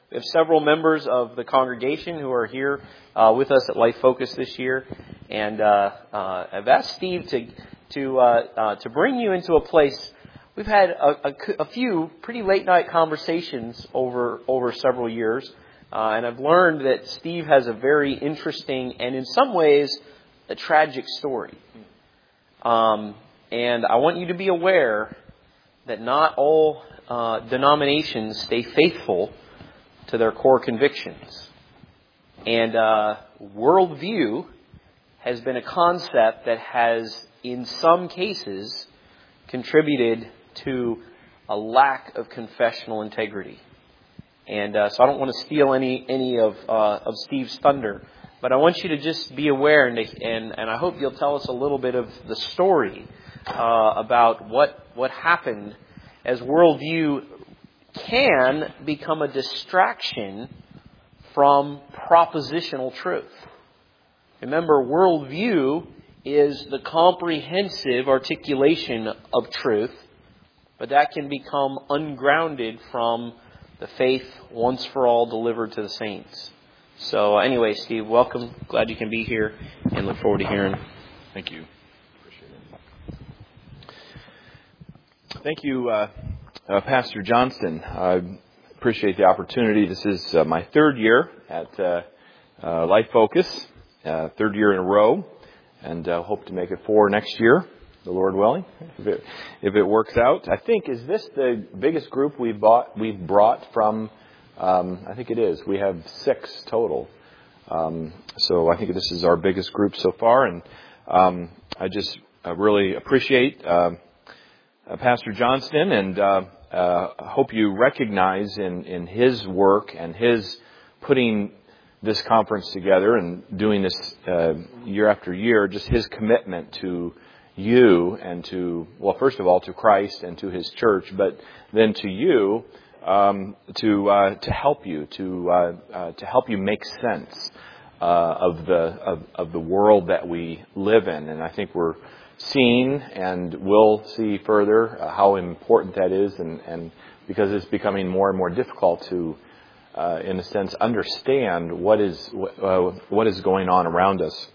We have several members of the congregation who are here with us at Life Focus this year, and I've asked Steve to bring you into a place. We've had a few pretty late night conversations over several years, and I've learned that Steve has a very interesting and in some ways a tragic story. And I want you to be aware that not all denominations stay faithful to their core convictions. And worldview has been a concept that has, in some cases, contributed to a lack of confessional integrity. And so I don't want to steal any of Steve's thunder, but I want you to just be aware, and I hope you'll tell us a little bit of the story about what happened as worldview can become a distraction from propositional truth. Remember, worldview is the comprehensive articulation of truth, but that can become ungrounded from the faith once for all delivered to the saints. So anyway, Steve, welcome. Glad you can be here and look forward to hearing. Thank you. Appreciate it. Thank you, Pastor Johnston. I appreciate the opportunity. This is my third year at Life Focus, third year in a row, and hope to make it 4 next year, the Lord willing, if it works out. I think, is this the biggest group we've brought from? I think it is. We have 6 total. So I think this is our biggest group so far, and I just really appreciate Pastor Johnston, and hope you recognize in his work and his putting this conference together and doing this year after year, just his commitment to you and to, well, first of all, to Christ and to his church, but then to you, to help you, to help you make sense of the world that we live in. And I think we're seeing and will see further how important that is, and because it's becoming more and more difficult to, in a sense, understand what is going on around us.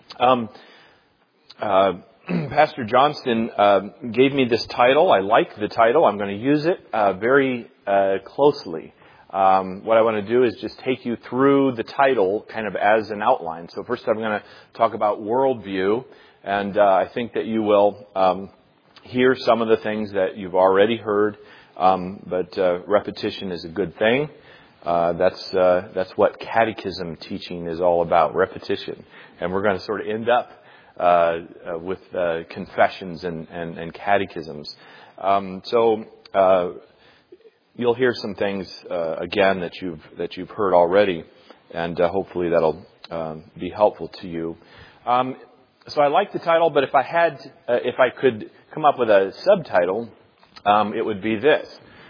Pastor Johnston gave me this title. I like the title. I'm going to use it very closely. What I want to do is just take you through the title kind of as an outline. So first I'm going to talk about worldview, and I think that you will hear some of the things that you've already heard, but repetition is a good thing. That's what catechism teaching is all about, repetition. And we're going to sort of end up with confessions and catechisms. So you'll hear some things again that you've heard already, and hopefully that'll be helpful to you. So I like the title, but if I could come up with a subtitle, it would be this: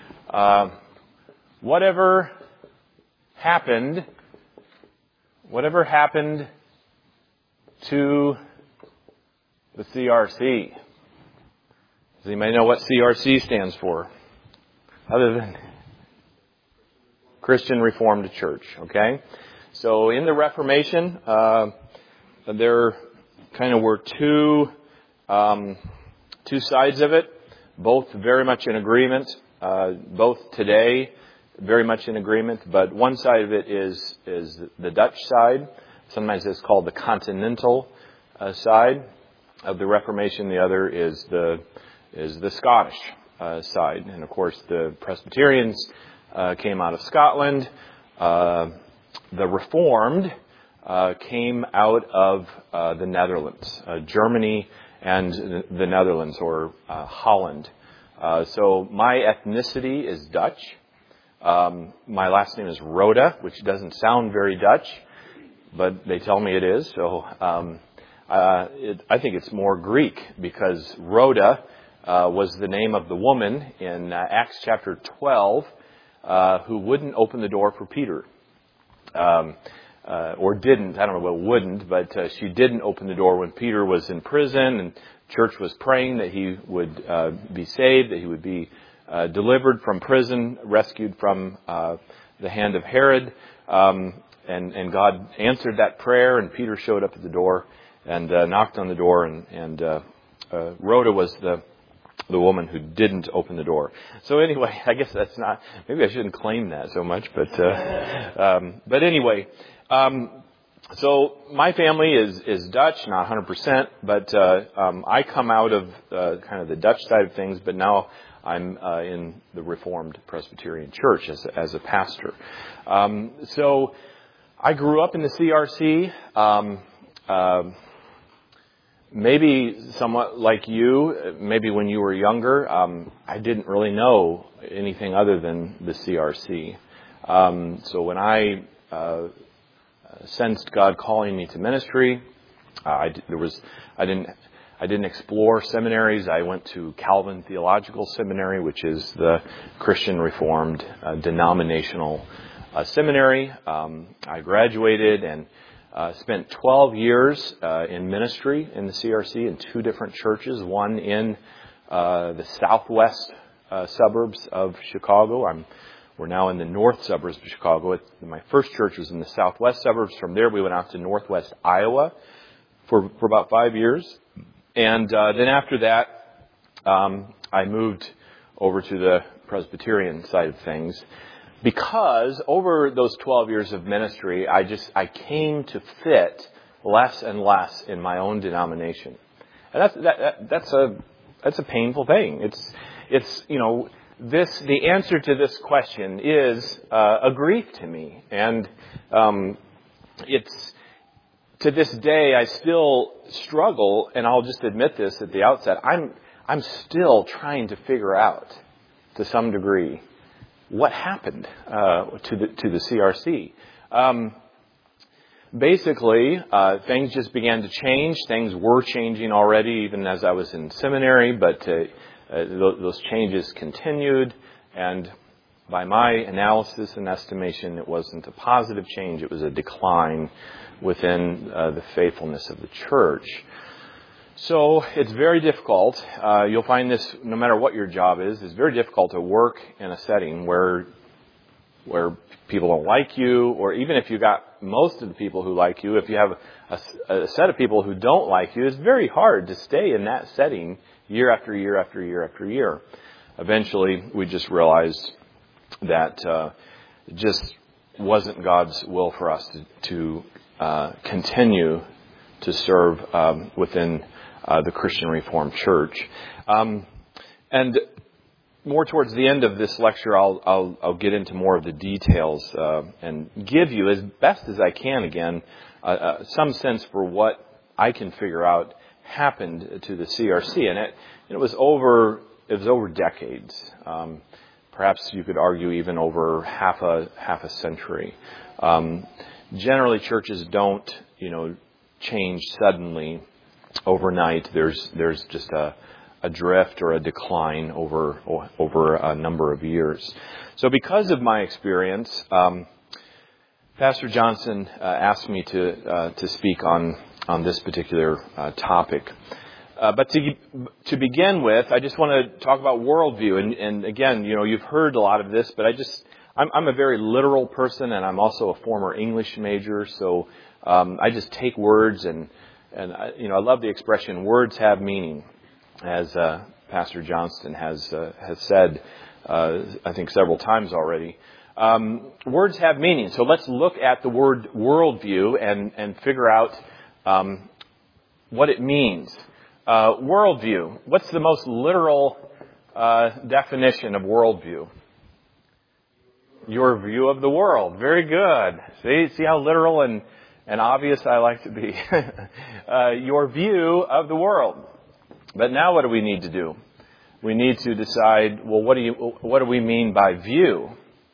Whatever happened to the CRC? Does anybody know what CRC stands for? Other than Christian Reformed Church, okay? So in the Reformation, there kind of were two sides of it, both very much in agreement, both today very much in agreement, but one side of it is the Dutch side. Sometimes it's called the continental side of the Reformation. The other is the Scottish side. And of course the Presbyterians came out of Scotland. The Reformed came out of the Netherlands, Germany and the Netherlands, or Holland. So my ethnicity is Dutch. My last name is Roda, which doesn't sound very Dutch, but they tell me it is. So I think it's more Greek, because Rhoda was the name of the woman in Acts chapter 12 who wouldn't open the door for Peter. Or didn't. I don't know what wouldn't, but she didn't open the door when Peter was in prison, and church was praying that he would be saved, that he would be delivered from prison, rescued from the hand of Herod. And God answered that prayer, and Peter showed up at the door and knocked on the door, and Rhoda was the woman who didn't open the door. So anyway, I guess that's not, maybe I shouldn't claim that so much, but anyway, so my family is Dutch, not 100%, but I come out of kind of the Dutch side of things, but now I'm in the Reformed Presbyterian Church as a pastor. So I grew up in the CRC. Maybe somewhat like you, maybe when you were younger, I didn't really know anything other than the CRC. So when I sensed God calling me to ministry, I didn't explore seminaries. I went to Calvin Theological Seminary, which is the Christian Reformed denominational seminary. I graduated and spent 12 years in ministry in the CRC in 2 different churches, one in the southwest suburbs of Chicago. We're now in the north suburbs of Chicago. My first church was in the southwest suburbs. From there, we went out to northwest Iowa for about 5 years. And then after that, I moved over to the Presbyterian side of things. Because over those 12 years of ministry, I came to fit less and less in my own denomination, and that's a painful thing. It's the answer to this question is a grief to me, and it's to this day I still struggle, and I'll just admit this at the outset. I'm still trying to figure out, to some degree, what happened to the CRC. Basically, things just began to change. Things were changing already, even as I was in seminary, but those changes continued. And by my analysis and estimation, it wasn't a positive change. It was a decline within the faithfulness of the church. So it's very difficult. You'll find this no matter what your job is. It's very difficult to work in a setting where people don't like you, or even if you got most of the people who like you, if you have a set of people who don't like you, it's very hard to stay in that setting year after year after year after year. Eventually, we just realized that it just wasn't God's will for us to continue to serve within the Christian Reformed Church. And more towards the end of this lecture, I'll get into more of the details and give you, as best as I can again, some sense for what I can figure out happened to the CRC. And it was over decades. Perhaps you could argue even over half a century. Generally, churches don't, change suddenly overnight. There's just a drift or a decline over a number of years. So because of my experience, Pastor Johnson asked me to speak on this particular topic. But to begin with, I just want to talk about worldview. And again, you've heard a lot of this, but I'm a very literal person, and I'm also a former English major. So I just take words and I love the expression "words have meaning," as Pastor Johnston has said, I think several times already. Words have meaning. So let's look at the word worldview and figure out what it means. Worldview. What's the most literal definition of worldview? Your view of the world. Very good. See how literal and obvious I like to be. Your view of the world. But now what do we need to do? We need to decide, well, what do we mean by view?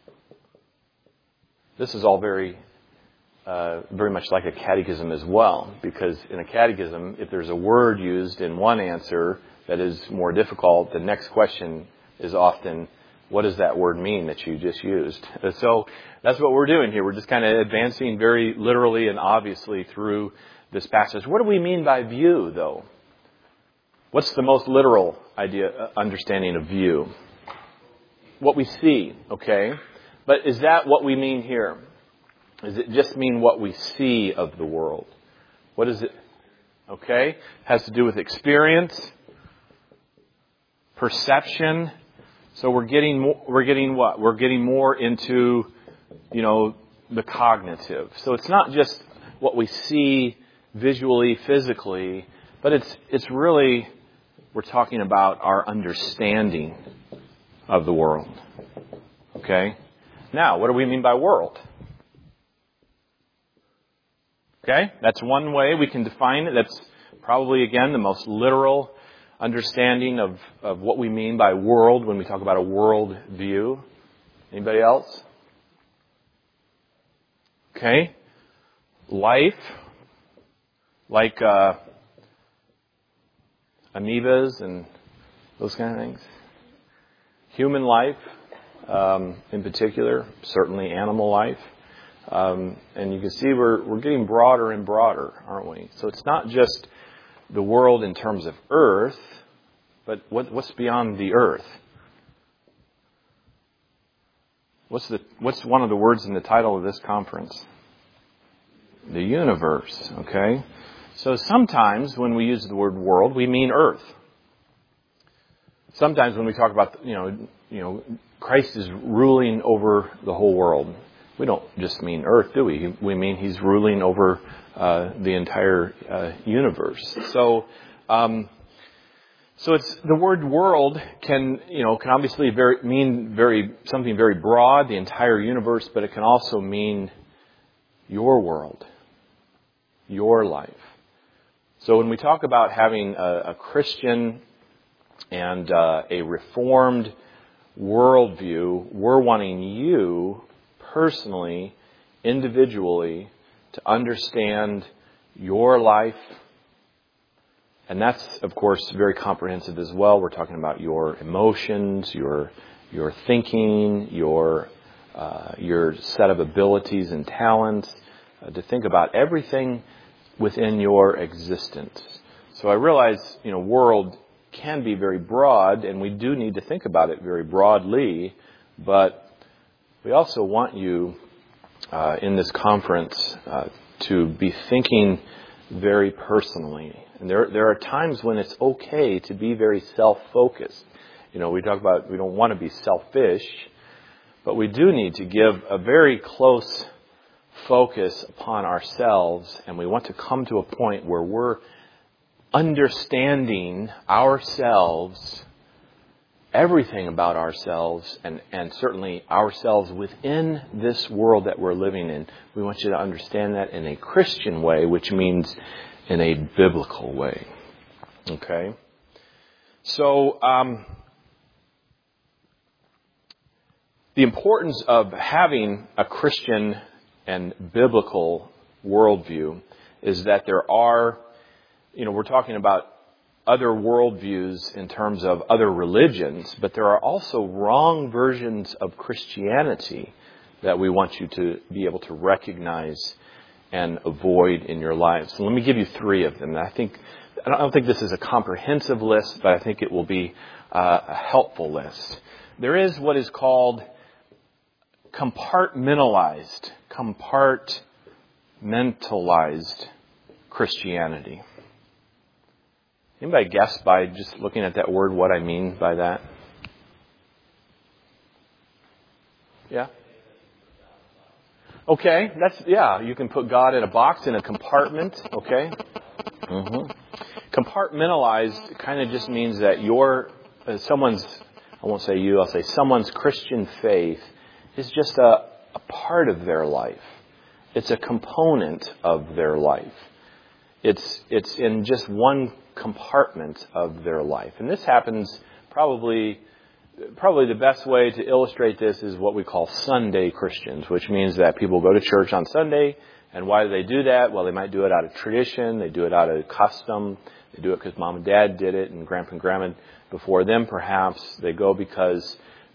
This is all very much like a catechism as well, because in a catechism, if there's a word used in one answer that is more difficult, the next question is often, what does that word mean that you just used? So that's what we're doing here. We're just kind of advancing very literally and obviously through this passage. What do we mean by view, though? What's the most literal understanding of view? What we see, okay? But is that what we mean here? Does it just mean what we see of the world? What is it? Okay. Has to do with experience, perception. So we're getting what? We're getting more into, the cognitive. So it's not just what we see visually, physically, but it's really, we're talking about our understanding of the world. Okay? Now, what do we mean by world? Okay? That's one way we can define it. That's probably, again, the most literal understanding of what we mean by world when we talk about a world view. Anybody else? Okay? Life, like amoebas and those kind of things. Human life, in particular, certainly animal life. And you can see we're getting broader and broader, aren't we? So it's not just the world in terms of earth, but what's beyond the earth? What's one of the words in the title of this conference? The universe, okay? So sometimes when we use the word world, we mean earth. Sometimes when we talk about, Christ is ruling over the whole world, we don't just mean earth, do we? We mean he's ruling over the entire universe. So it's the word world can obviously mean something very broad, the entire universe, but it can also mean your world, your life. So when we talk about having a Christian and a Reformed worldview, we're wanting you personally, individually, to understand your life. And that's, of course, very comprehensive as well. We're talking about your emotions, your thinking, your set of abilities and talents, to think about everything within your existence. So I realize, world can be very broad, and we do need to think about it very broadly, but we also want you in this conference to be thinking very personally. And there are times when it's okay to be very self-focused. We talk about we don't want to be selfish, but we do need to give a very close focus upon ourselves, and we want to come to a point where we're understanding ourselves, everything about ourselves, and certainly ourselves within this world that we're living in. We want you to understand that in a Christian way, which means in a biblical way. Okay? So, the importance of having a Christian and biblical worldview is that there are, we're talking about other worldviews in terms of other religions, but there are also wrong versions of Christianity that we want you to be able to recognize and avoid in your lives. So let me give you 3 of them. I don't think this is a comprehensive list, but I think it will be a helpful list. There is what is called compartmentalized Christianity. Anybody guess by just looking at that word what I mean by that? Yeah? Okay, you can put God in a box, in a compartment, okay? Mm-hmm. Compartmentalized kind of just means that I won't say you, I'll say someone's Christian faith is just a part of their life. It's a component of their life. It's in just one compartment of their life. And this happens probably the best way to illustrate this is what we call Sunday Christians, which means that people go to church on Sunday. And why do they do that? Well, they might do it out of tradition. They do it out of custom. They do it because mom and dad did it and grandpa and grandma before them, perhaps. They go because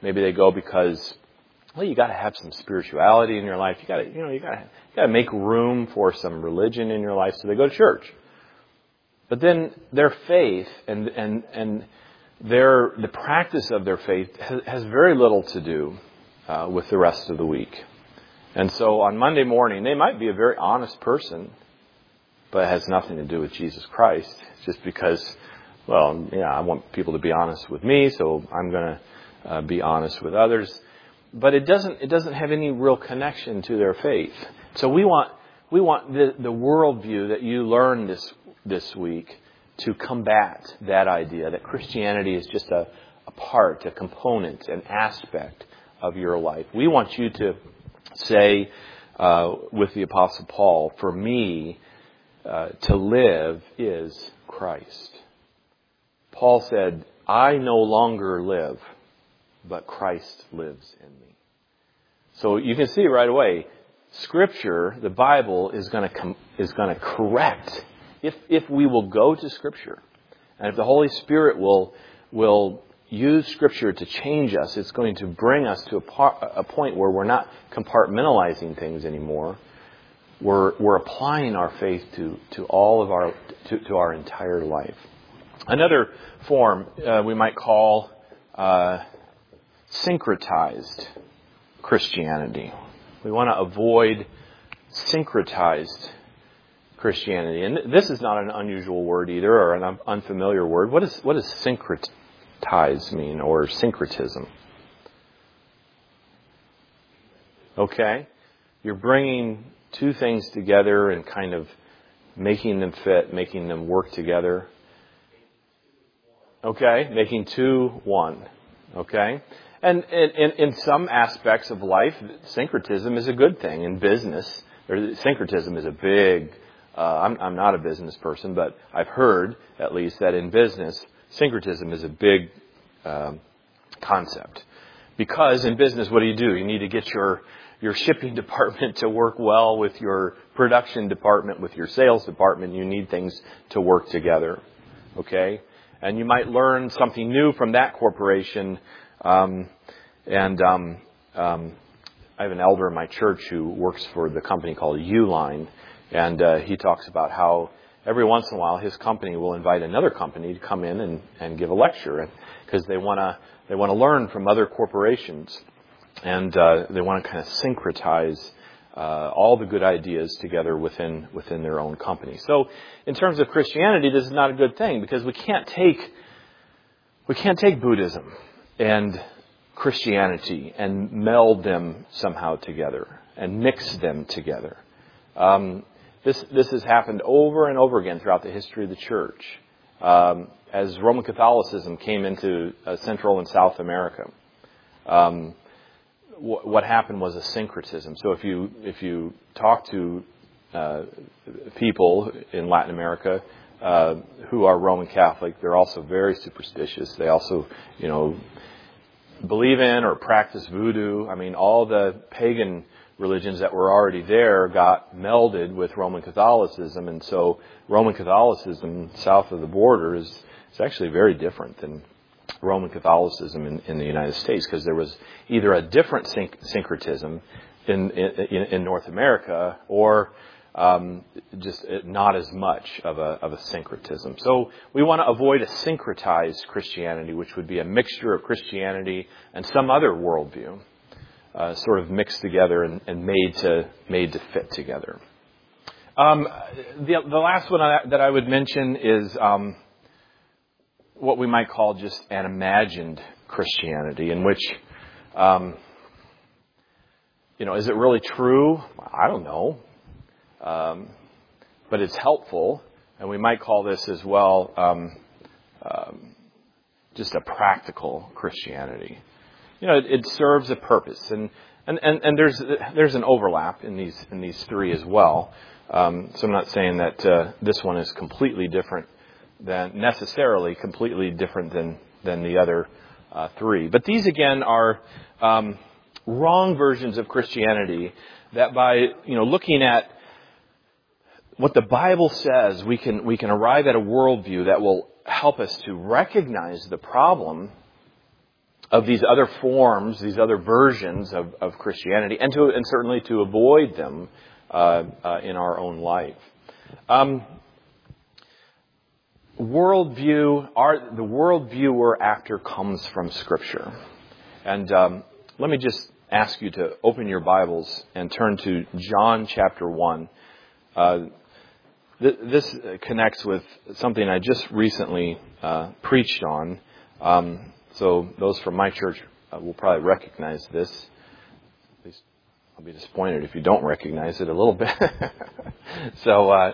well, you got to have some spirituality in your life. You got to make room for some religion in your life. So they go to church. But then their faith and the practice of their faith has very little to do with the rest of the week. And so on Monday morning, they might be a very honest person, but it has nothing to do with Jesus Christ. It's just because, well, yeah, I want people to be honest with me, so I'm going to be honest with others. But it doesn't have any real connection to their faith. So we want the worldview that you learn this week to combat that idea that Christianity is just a part, a component, an aspect of your life. We want you to say with the Apostle Paul, for me, to live is Christ. Paul said, I no longer live, but Christ lives in me. So you can see right away, Scripture, the Bible, is going to correct. If we will go to Scripture, and if the Holy Spirit will use Scripture to change us, it's going to bring us to a point where we're not compartmentalizing things anymore. We're applying our faith to all of our entire life. Another form we might call syncretized Christianity. We want to avoid syncretized Christianity. And this is not an unusual word either, or an unfamiliar word. What does syncretize mean, or syncretism? Okay. You're bringing two things together and kind of making them fit, making them work together. Okay. Making two one. Okay. And in some aspects of life, syncretism is a good thing. In business, syncretism is a big, I'm not a business person, but I've heard, at least, that in business, syncretism is a big concept. Because in business, what do? You need to get your shipping department to work well with your production department, with your sales department. You need things to work together. Okay? And you might learn something new from that corporation. I have an elder in my church who works for the company called Uline, and he talks about how every once in a while his company will invite another company to come in and give a lecture, because they want to learn from other corporations, and they want to kind of syncretize all the good ideas together within their own company. So, in terms of Christianity, this is not a good thing, because we can't take Buddhism and Christianity and meld them somehow together and mix them together. This has happened over and over again throughout the history of the church. As Roman Catholicism came into Central and South America, what happened was a syncretism. So if you talk to people in Latin America who are Roman Catholic, they're also very superstitious. They also, believe in or practice voodoo. I mean, all the pagan religions that were already there got melded with Roman Catholicism, and so Roman Catholicism south of the border is actually very different than Roman Catholicism in the United States, because there was either a different syncretism in North America, or just not as much of a syncretism. So we want to avoid a syncretized Christianity, which would be a mixture of Christianity and some other worldview, sort of mixed together and made to fit together. The last one that I would mention is what we might call just an imagined Christianity, in which, is it really true? I don't know. But it's helpful, and we might call this as well just a practical Christianity. It serves a purpose, and there's an overlap in these three as well. So I'm not saying that this one is completely different than the other three. But these again are wrong versions of Christianity that by looking at what the Bible says, we can arrive at a worldview that will help us to recognize the problem of these other forms, these other versions of Christianity, and certainly to avoid them in our own life. The worldview we're after comes from Scripture, and let me just ask you to open your Bibles and turn to John chapter 1. This connects with something I just recently preached on. So those from my church will probably recognize this. At least I'll be disappointed if you don't recognize it a little bit. So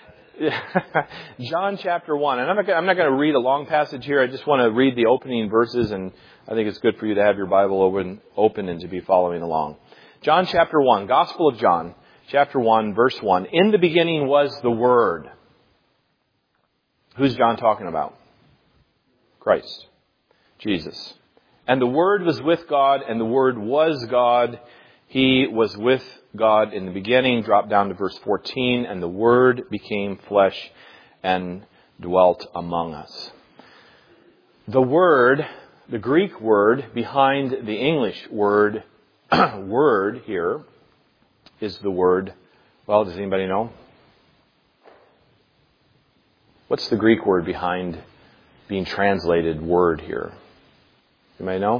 John chapter 1. And I'm not going to read a long passage here. I just want to read the opening verses, and I think it's good for you to have your Bible open and to be following along. John chapter 1, Gospel of John, chapter 1, verse 1. In the beginning was the Word. Who's John talking about? Christ. Jesus. And the Word was with God, and the Word was God. He was with God in the beginning. Drop down to verse 14. And the Word became flesh and dwelt among us. The word, the Greek word behind the English word, word here, is the word, well, does anybody know? What's the Greek word behind being translated word here? Anybody know?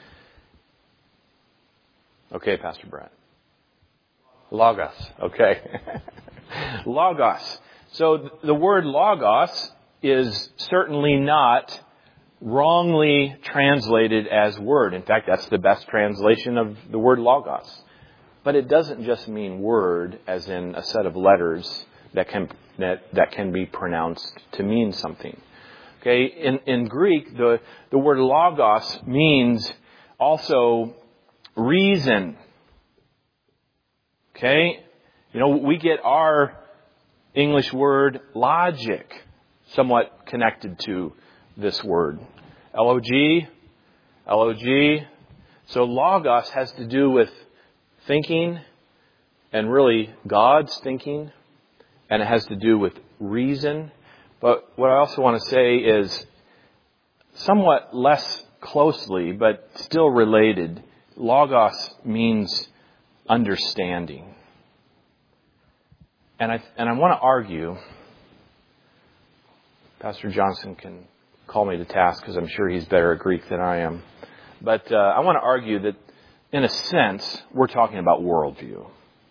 Okay, Pastor Brett. Logos. Okay. Logos. So the word logos is certainly not wrongly translated as word. In fact, that's the best translation of the word logos. But it doesn't just mean word as in a set of letters that can be pronounced to mean something. Okay, in Greek, the word logos means also reason. Okay? You know, we get our English word logic somewhat connected to this word. L-O-G. So logos has to do with thinking, and really God's thinking, and it has to do with reason. But what I also want to say is somewhat less closely, but still related. Logos means understanding. And I want to argue, Pastor Johnson can call me to task because I'm sure he's better at Greek than I am. But I want to argue that, in a sense, we're talking about worldview.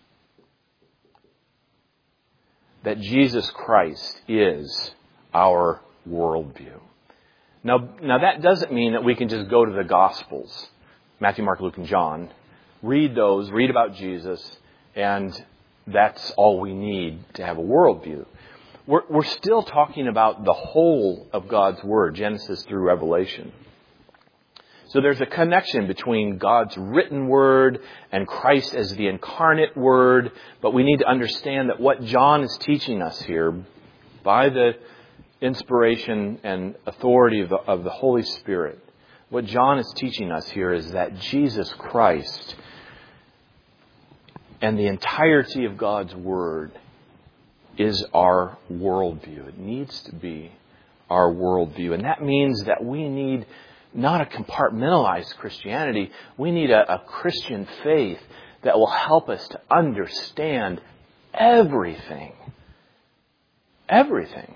That Jesus Christ is our worldview. Now that doesn't mean that we can just go to the Gospels, Matthew, Mark, Luke, and John, read those, read about Jesus, and that's all we need to have a worldview. We're still talking about the whole of God's Word, Genesis through Revelation. So there's a connection between God's written Word and Christ as the incarnate Word, but we need to understand that what John is teaching us here, by the inspiration and authority of the Holy Spirit, what John is teaching us here is that Jesus Christ and the entirety of God's Word is our worldview. It needs to be our worldview. And that means that we need not a compartmentalized Christianity. We need a Christian faith that will help us to understand everything. Everything.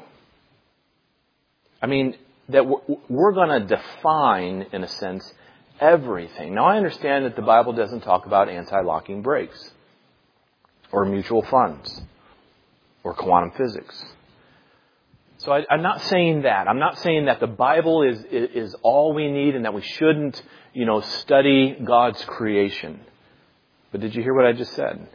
I mean, that we're going to define, in a sense, everything. Now, I understand that the Bible doesn't talk about anti-locking brakes, or mutual funds, or quantum physics. So I'm not saying that. I'm not saying that the Bible is all we need and that we shouldn't, study God's creation. But did you hear what I just said?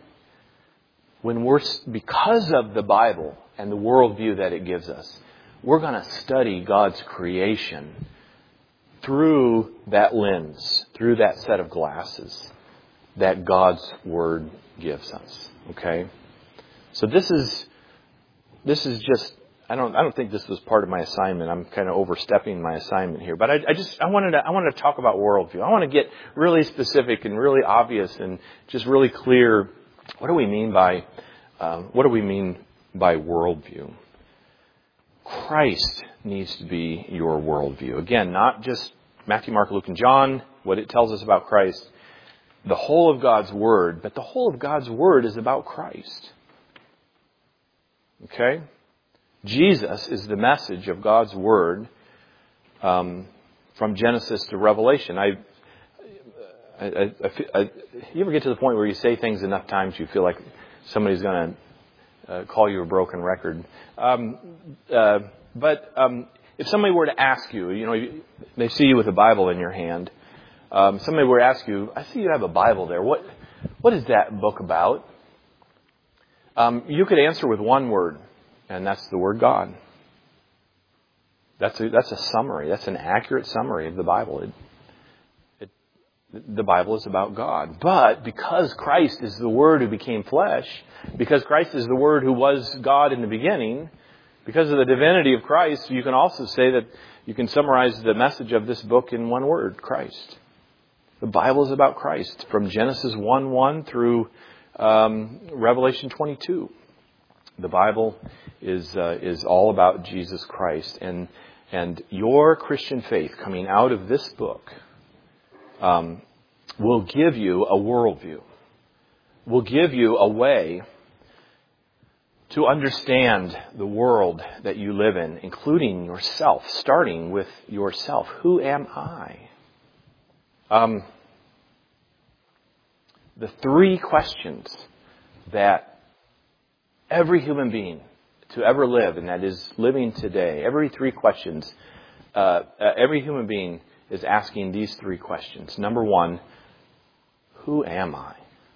Because of the Bible and the worldview that it gives us, we're going to study God's creation through that lens, through that set of glasses that God's Word gives us. Okay? So this is just, I don't think this was part of my assignment. I'm kind of overstepping my assignment here. But I wanted to talk about worldview. I want to get really specific and really obvious and just really clear. What do we mean by worldview? Christ needs to be your worldview. Again, not just Matthew, Mark, Luke, and John, what it tells us about Christ. The whole of God's Word, but the whole of God's Word is about Christ. Okay? Jesus is the message of God's Word from Genesis to Revelation. I You ever get to the point where you say things enough times you feel like somebody's going to call you a broken record? But if somebody were to ask you, they see you with a Bible in your hand. Somebody were to ask you, I see you have a Bible there. What is that book about? You could answer with one word, and that's the word God. That's a summary. That's an accurate summary of the Bible. The Bible is about God. But because Christ is the Word who became flesh, because Christ is the Word who was God in the beginning, because of the divinity of Christ, you can also say that you can summarize the message of this book in one word, Christ. The Bible is about Christ from Genesis 1:1 through Revelation 22. The Bible is all about Jesus Christ, and your Christian faith coming out of this book will give you a worldview, will give you a way to understand the world that you live in, including yourself, starting with yourself. Who am I? The three questions that every human being to ever live, and that is living today, every human being is asking these three questions. Number one, who am I?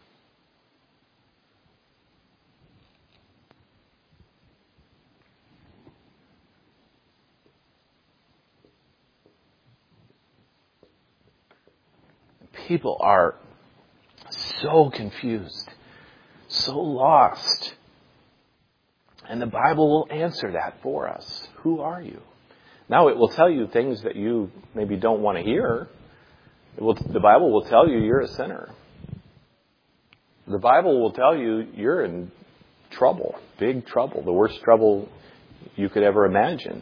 People are so confused, so lost. And the Bible will answer that for us. Who are you? Now it will tell you things that you maybe don't want to hear. The Bible will tell you you're a sinner. The Bible will tell you you're in trouble, big trouble, the worst trouble you could ever imagine,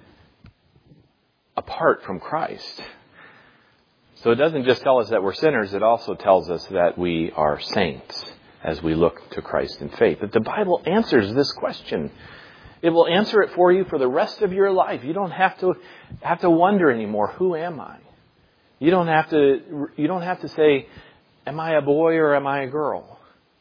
apart from Christ. So it doesn't just tell us that we're sinners, it also tells us that we are saints as we look to Christ in faith. But the Bible answers this question. It will answer it for you for the rest of your life. You don't have to wonder anymore, who am I? You don't have to say, am I a boy or am I a girl?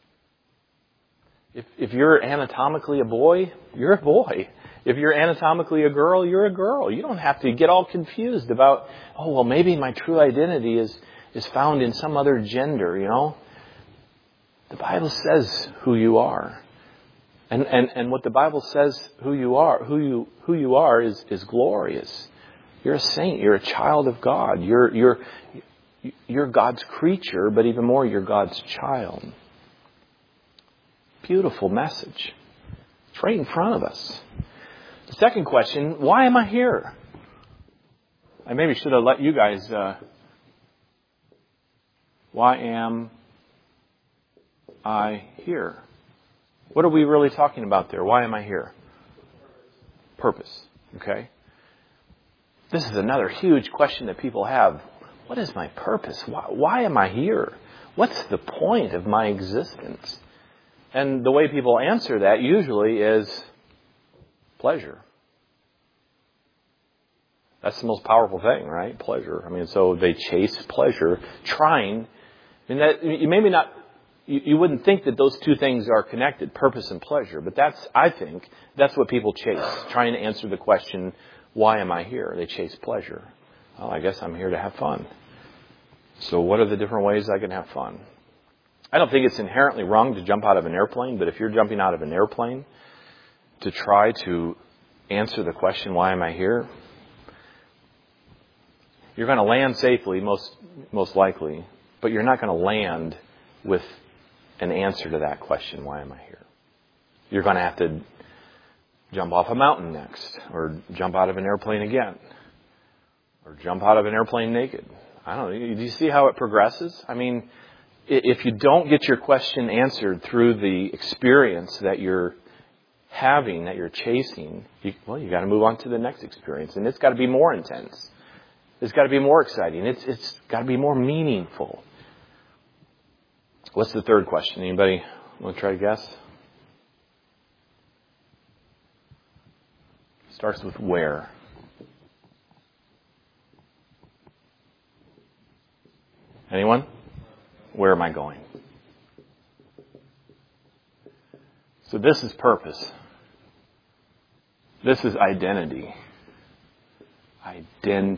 If you're anatomically a boy, you're a boy. If you're anatomically a girl, you're a girl. You don't have to get all confused about, maybe my true identity is found in some other gender, The Bible says who you are. And what the Bible says who you are is glorious. You're a saint. You're a child of God. You're God's creature, but even more, you're God's child. Beautiful message. It's right in front of us. The second question, why am I here? I maybe should have let you guys, why am I here? What are we really talking about there? Why am I here? Purpose. Okay? This is another huge question that people have. What is my purpose? Why am I here? What's the point of my existence? And the way people answer that usually is pleasure. That's the most powerful thing, right? Pleasure. So they chase pleasure, trying. You wouldn't think that those two things are connected, purpose and pleasure. But I think that's what people chase, trying to answer the question, why am I here? They chase pleasure. I guess I'm here to have fun. So what are the different ways I can have fun? I don't think it's inherently wrong to jump out of an airplane, but if you're jumping out of an airplane to try to answer the question, why am I here? You're going to land safely, most likely, but you're not going to land with an answer to that question, why am I here? You're going to have to jump off a mountain next, or jump out of an airplane again, or jump out of an airplane naked. I don't know. Do you see how it progresses? If you don't get your question answered through the experience that you're having, that you're chasing, you got to move on to the next experience, and it's got to be more intense. It's got to be more exciting. It's got to be more meaningful. What's the third question? Anybody want to try to guess? Starts with where. Anyone? Where am I going? So this is purpose. This is identity. Can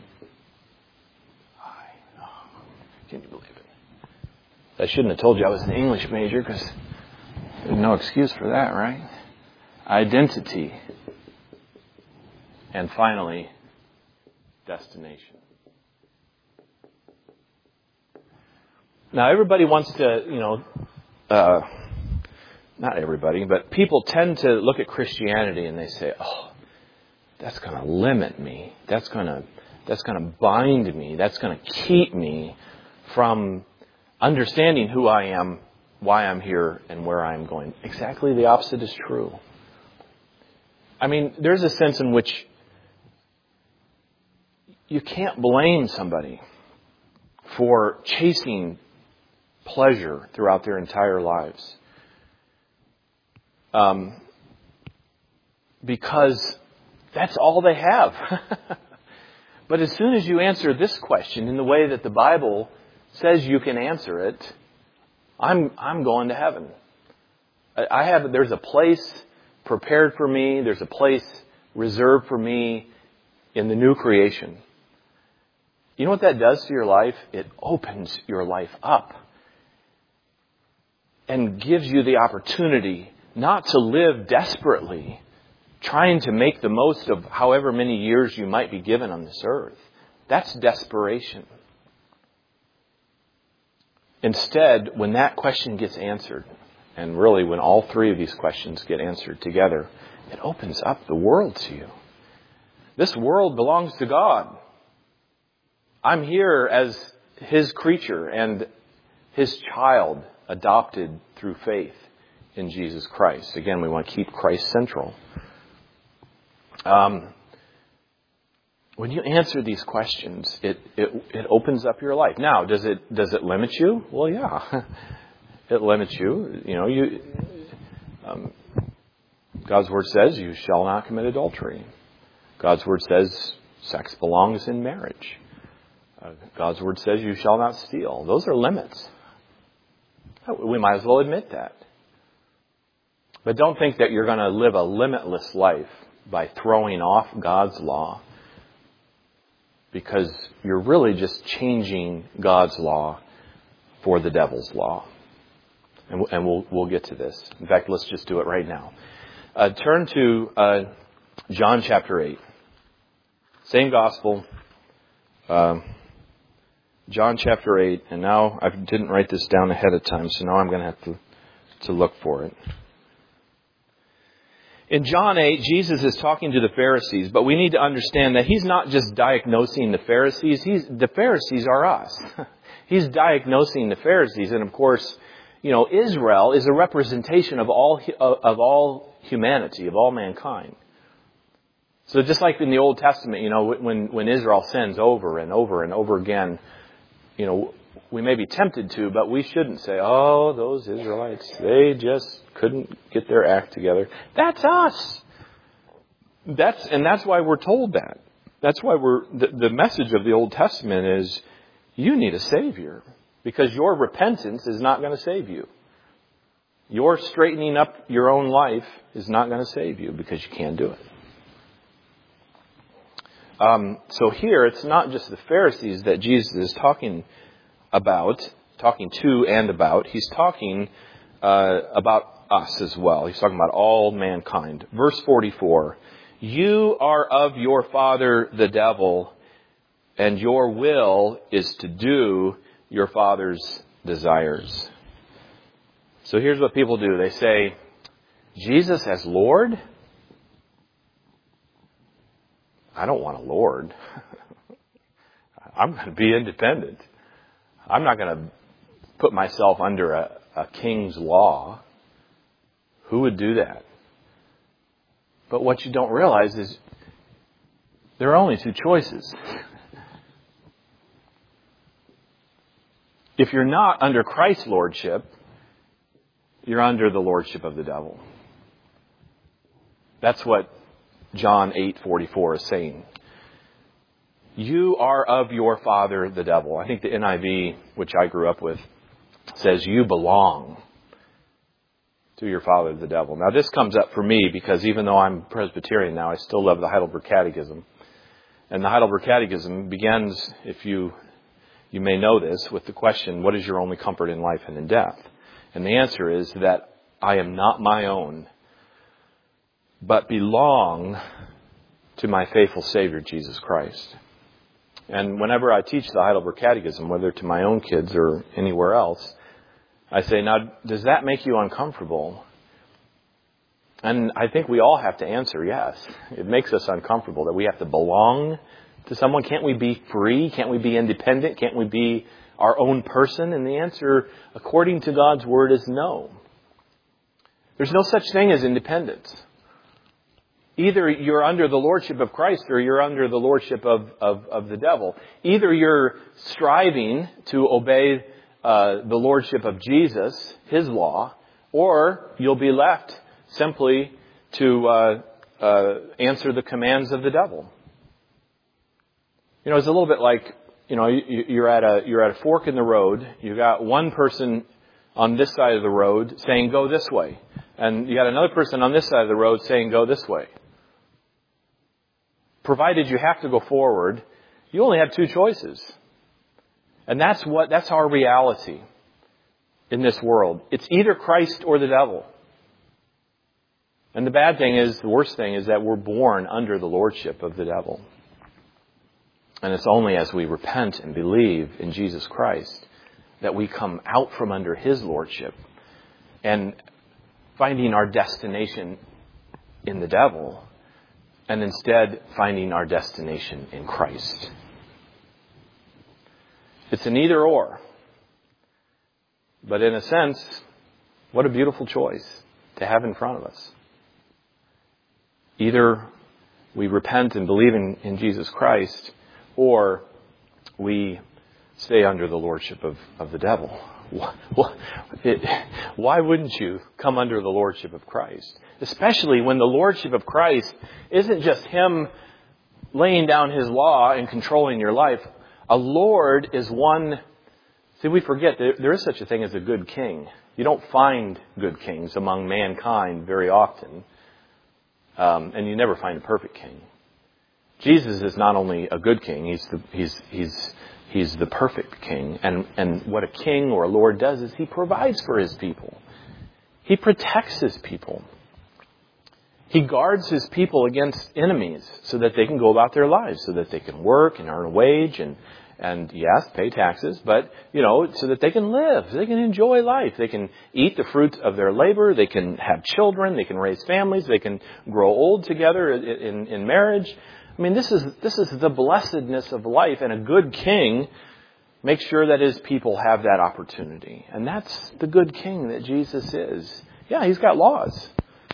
you believe it? I shouldn't have told you I was an English major because there's no excuse for that, right? Identity. And finally, destination. Now everybody wants to, not everybody, but people tend to look at Christianity and they say, oh, that's going to limit me. That's going to bind me. That's going to keep me from understanding who I am, why I'm here, and where I'm going. Exactly the opposite is true. I mean, there's a sense in which you can't blame somebody for chasing pleasure throughout their entire lives. Because that's all they have. But as soon as you answer this question in the way that the Bible says you can answer it, I'm going to heaven. There's a place prepared for me. There's a place reserved for me in the new creation. You know what that does to your life? It opens your life up and gives you the opportunity not to live desperately, trying to make the most of however many years you might be given on this earth. That's desperation. Instead, when that question gets answered, and really when all three of these questions get answered together, it opens up the world to you. This world belongs to God. I'm here as His creature and His child, adopted through faith in Jesus Christ. Again, we want to keep Christ central. When you answer these questions, it opens up your life. Now, does it limit you? Well, yeah, it limits you. God's word says you shall not commit adultery. God's word says sex belongs in marriage. God's word says you shall not steal. Those are limits. We might as well admit that. But don't think that you're going to live a limitless life by throwing off God's law, because you're really just changing God's law for the devil's law. And we'll get to this. In fact, let's just do it right now. Turn to John chapter 8. Same gospel. John chapter 8. And now I didn't write this down ahead of time, so now I'm going to have to look for it. In John 8, Jesus is talking to the Pharisees, but we need to understand that He's not just diagnosing the Pharisees. The Pharisees are us. He's diagnosing the Pharisees. And of course, Israel is a representation of all humanity, of all mankind. So just like in the Old Testament, when Israel sins over and over and over again, we may be tempted to, but we shouldn't say, oh, those Israelites, they just couldn't get their act together. That's us. That's why we're told that. That's why the message of the Old Testament is you need a Savior, because your repentance is not going to save you. Your straightening up your own life is not going to save you, because you can't do it. So here, it's not just the Pharisees that Jesus is talking to and about. He's talking about us as well. He's talking about all mankind. Verse 44, you are of your father the devil, and your will is to do your father's desires. So here's what people do. They say, Jesus as Lord? I don't want a Lord. I'm going to be independent. I'm not going to put myself under a king's law. Who would do that? But what you don't realize is there are only two choices. If you're not under Christ's lordship, you're under the lordship of the devil. That's what John 8:44 is saying. You are of your father, the devil. I think the NIV, which I grew up with, says you belong to your father, the devil. Now, this comes up for me because even though I'm Presbyterian now, I still love the Heidelberg Catechism. And the Heidelberg Catechism begins, if you may know this, with the question, what is your only comfort in life and in death? And the answer is that I am not my own, but belong to my faithful Savior, Jesus Christ. And whenever I teach the Heidelberg Catechism, whether to my own kids or anywhere else, I say, now, does that make you uncomfortable? And I think we all have to answer yes. It makes us uncomfortable that we have to belong to someone. Can't we be free? Can't we be independent? Can't we be our own person? And the answer, according to God's Word, is no. There's no such thing as independence. Either you're under the lordship of Christ or you're under the lordship of the devil. Either you're striving to obey the lordship of Jesus, His law, or you'll be left simply to answer the commands of the devil. You know, it's a little bit like, you know, you're at a fork in the road. You got one person on this side of the road saying go this way, and you got another person on this side of the road saying go this way. Provided you have to go forward, you only have two choices. And that's our reality in this world. It's either Christ or the devil. And the bad thing is, the worst thing is that we're born under the lordship of the devil. And it's only as we repent and believe in Jesus Christ that we come out from under His lordship and finding our destination in the devil, and instead finding our destination in Christ. It's an either or. But in a sense, what a beautiful choice to have in front of us. Either we repent and believe in Jesus Christ, or we stay under the lordship of the devil. Why wouldn't you come under the lordship of Christ? Especially when the lordship of Christ isn't just Him laying down His law and controlling your life. A lord is one... See, we forget there is such a thing as a good king. You don't find good kings among mankind very often. And you never find a perfect king. Jesus is not only a good king, He's the perfect king. And what a king or a lord does is He provides for His people. He protects His people. He guards His people against enemies so that they can go about their lives, so that they can work and earn a wage and yes, pay taxes, but, you know, so that they can live, they can enjoy life. They can eat the fruit of their labor. They can have children. They can raise families. They can grow old together in marriage. I mean, this is the blessedness of life, and a good king makes sure that his people have that opportunity. And that's the good king that Jesus is. Yeah, He's got laws.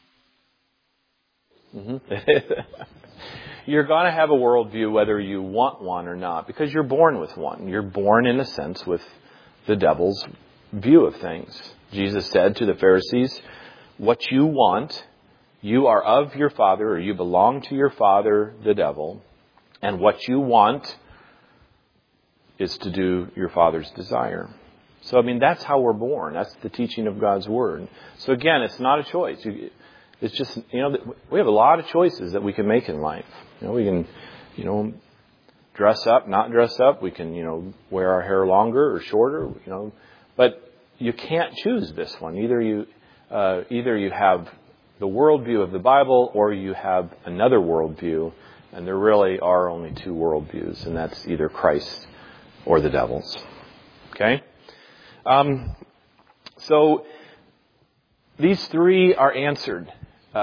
You're going to have a worldview whether you want one or not, because you're born with one. You're born, in a sense, with the devil's view of things. Jesus said to the Pharisees, what you want, you are of your father, or you belong to your father, the devil, and what you want is to do your father's desire. So, I mean, that's how we're born. That's the teaching of God's Word. So, again, it's not a choice. It's just, you know, we have a lot of choices that we can make in life. You know, we can, you know, dress up, not dress up. We can, you know, wear our hair longer or shorter, you know. But you can't choose this one. Either you have the worldview of the Bible or you have another worldview. And there really are only two worldviews, and that's either Christ or the devil's. Okay? So these three are answered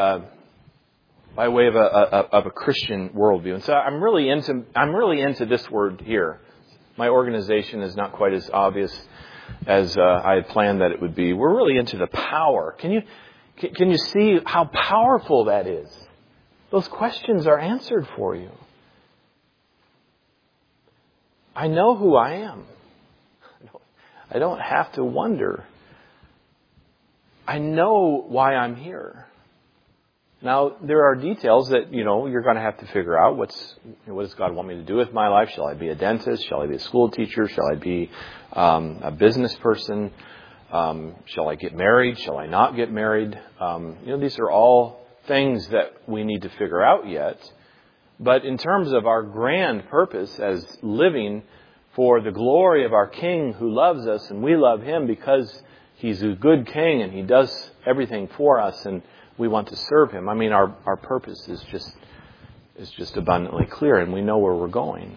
by way of a Christian worldview. And so I'm really into this word here. My organization is not quite as obvious as I had planned that it would be. We're really into the power. Can you see how powerful that is? Those questions are answered for you. I know who I am. I don't have to wonder. I know why I'm here. Now, there are details that, you know, you're going to have to figure out. What does God want me to do with my life? Shall I be a dentist? Shall I be a school teacher? Shall I be a business person? Shall I get married? Shall I not get married? These are all things that we need to figure out yet. But in terms of our grand purpose as living for the glory of our King who loves us, and we love Him because He's a good King and He does everything for us and we want to serve Him. I mean, our purpose is just abundantly clear, and we know where we're going.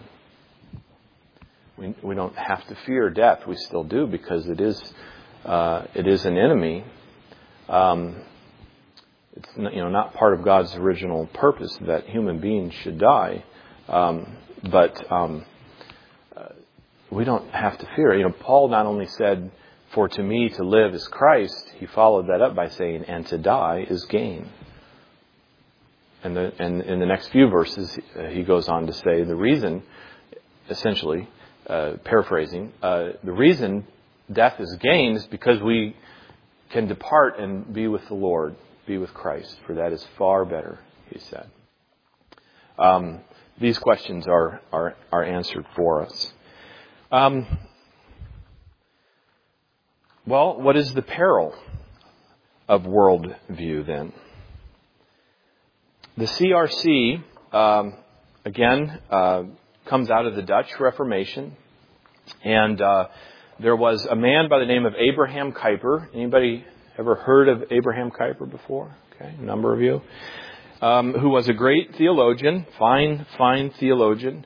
We don't have to fear death. We still do, because it is an enemy. It's not part of God's original purpose that human beings should die, but we don't have to fear. Paul not only said, "For to me to live is Christ," he followed that up by saying, "And to die is gain." And in the next few verses, he goes on to say the reason, essentially, paraphrasing, the reason death is gain is because we can depart and be with the Lord, be with Christ, for that is far better, he said. These questions are answered for us. Well, what is the peril of worldview then? The CRC, again, comes out of the Dutch Reformation. And there was a man by the name of Abraham Kuyper. Anybody ever heard of Abraham Kuyper before? Okay, a number of you. Who was a great theologian, fine theologian.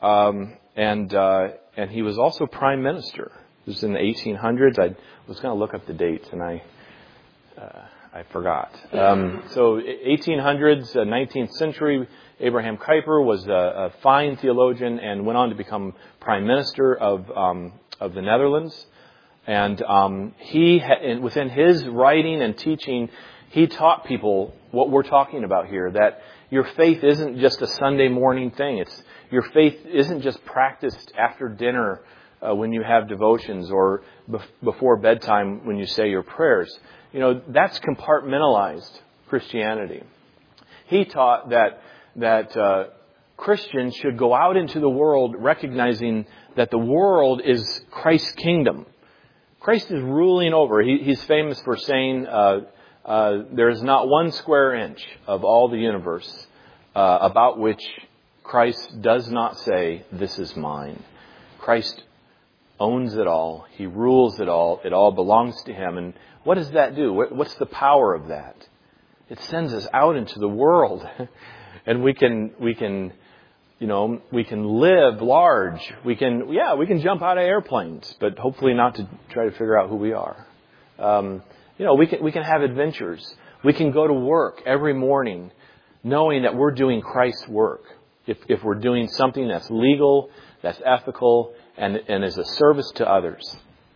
And he was also prime minister. This was in the 1800s. I was going to look up the dates, and I forgot. So 1800s, 19th century, Abraham Kuyper was a fine theologian and went on to become prime minister of the Netherlands. And within his writing and teaching, he taught people what we're talking about here, that your faith isn't just a Sunday morning thing. Your faith isn't just practiced after dinner when you have devotions, or before bedtime when you say your prayers. That's compartmentalized Christianity. He taught that Christians should go out into the world recognizing that the world is Christ's kingdom. Christ is ruling over. He's famous for saying there is not one square inch of all the universe about which Christ does not say, "This is mine." Christ owns it all. He rules it all. It all belongs to Him. And what does that do? What's the power of that? It sends us out into the world, and we can live large. We can jump out of airplanes, but hopefully not to try to figure out who we are. We can have adventures. We can go to work every morning knowing that we're doing Christ's work. If we're doing something that's legal, that's ethical, and is a service to others,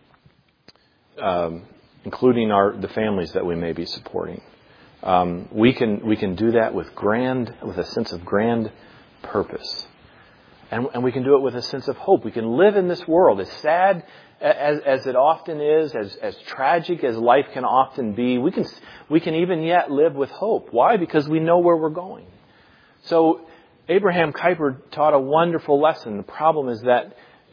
including the families that we may be supporting. We can do that with a sense of grand purpose. And we can do it with a sense of hope. We can live in this world, as sad as it often is, as tragic as life can often be. We can even yet live with hope. Why? Because we know where we're going. So Abraham Kuyper taught a wonderful lesson. The problem is that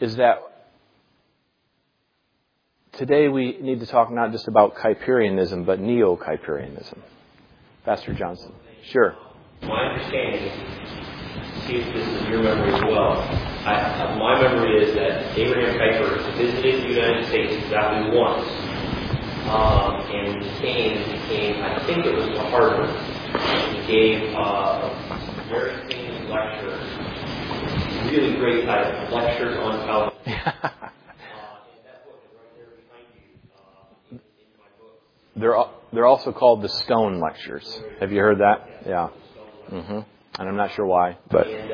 today we need to talk not just about Kuyperianism, but neo-Kuyperianism. Pastor Johnson. Sure. My understanding, see if this is your memory as well. My memory is that Abraham Kuyper visited the United States exactly once. And when he came, I think it was to Harvard. He gave a very famous lecture, really great title, Lectures on Calvinism. And that book is right there behind you in my book. They're also called the Stone Lectures. Have you heard that? Yeah. Mm-hmm. And I'm not sure why, but. And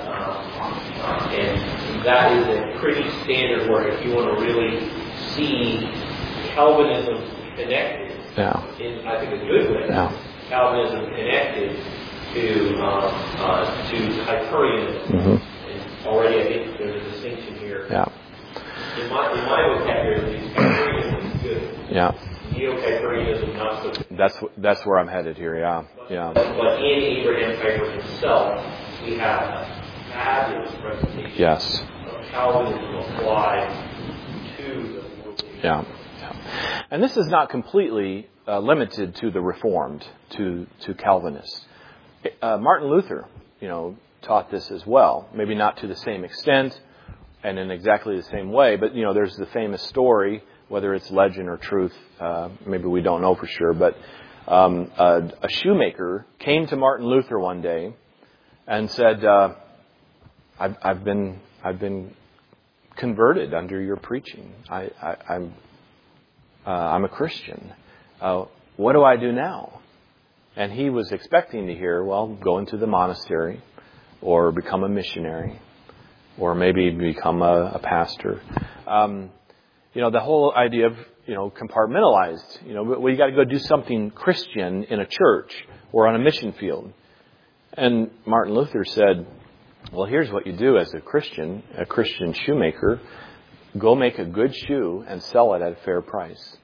that is a pretty standard work if you want to really see Calvinism connected. Yeah. In, I think, a good way. Yeah. Calvinism connected to Kuyperianism. Mm-hmm. And already, I think there's a distinction here. Yeah. In my vocabulary, Kuyperianism is good. Yeah. Neo-Kuyperianism, not so good. That's where I'm headed here. Yeah. Yeah. But in Abraham Kuyper himself, we have a fabulous presentation Yes. of Calvinism applied to the world. Yeah. And this is not completely limited to the Reformed, to Calvinists. Martin Luther, taught this as well. Maybe not to the same extent and in exactly the same way, but, there's the famous story, whether it's legend or truth, maybe we don't know for sure, but a shoemaker came to Martin Luther one day and said, I've been converted under your preaching. I'm a Christian. What do I do now? And he was expecting to hear, well, go into the monastery or become a missionary or maybe become a pastor. The whole idea of, compartmentalized. Well, you got to go do something Christian in a church or on a mission field. And Martin Luther said, well, here's what you do as a Christian shoemaker. Go make a good shoe and sell it at a fair price.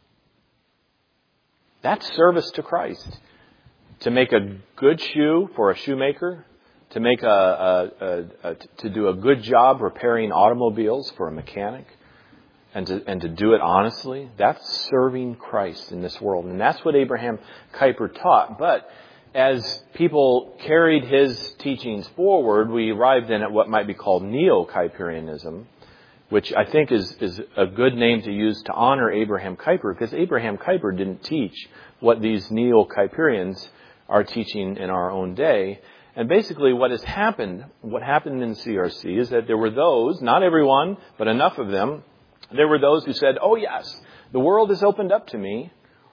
That's service to Christ. To make a good shoe for a shoemaker, to make to do a good job repairing automobiles for a mechanic, and to do it honestly, that's serving Christ in this world. And that's what Abraham Kuyper taught. But as people carried his teachings forward, we arrived in at what might be called Neo-Kuyperianism, which I think is a good name to use to honor Abraham Kuyper, because Abraham Kuyper didn't teach what these Neo-Kuyperians are teaching in our own day. And basically what happened in CRC is that there were those, not everyone, but enough of them, there were those who said, oh yes, the world is opened up to me,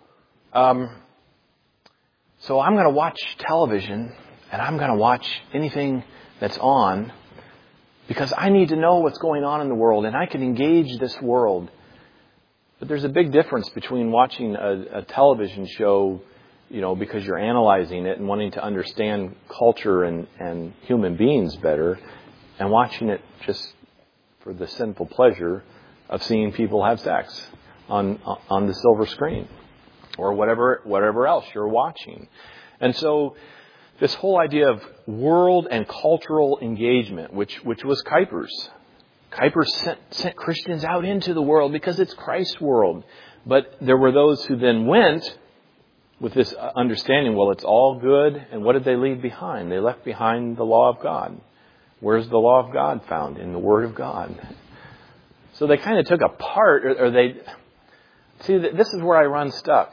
so I'm going to watch television and I'm going to watch anything that's on because I need to know what's going on in the world and I can engage this world. But there's a big difference between watching a television show, because you're analyzing it and wanting to understand culture and human beings better, and watching it just for the sinful pleasure of seeing people have sex on the silver screen or whatever else you're watching. And so this whole idea of world and cultural engagement, which was Kuyper's. Kuyper sent Christians out into the world because it's Christ's world. But there were those who then went with this understanding, well, it's all good. And what did they leave behind? They left behind the law of God. Where's the law of God found? In the Word of God. So they kind of took a part, see, this is where I run stuck.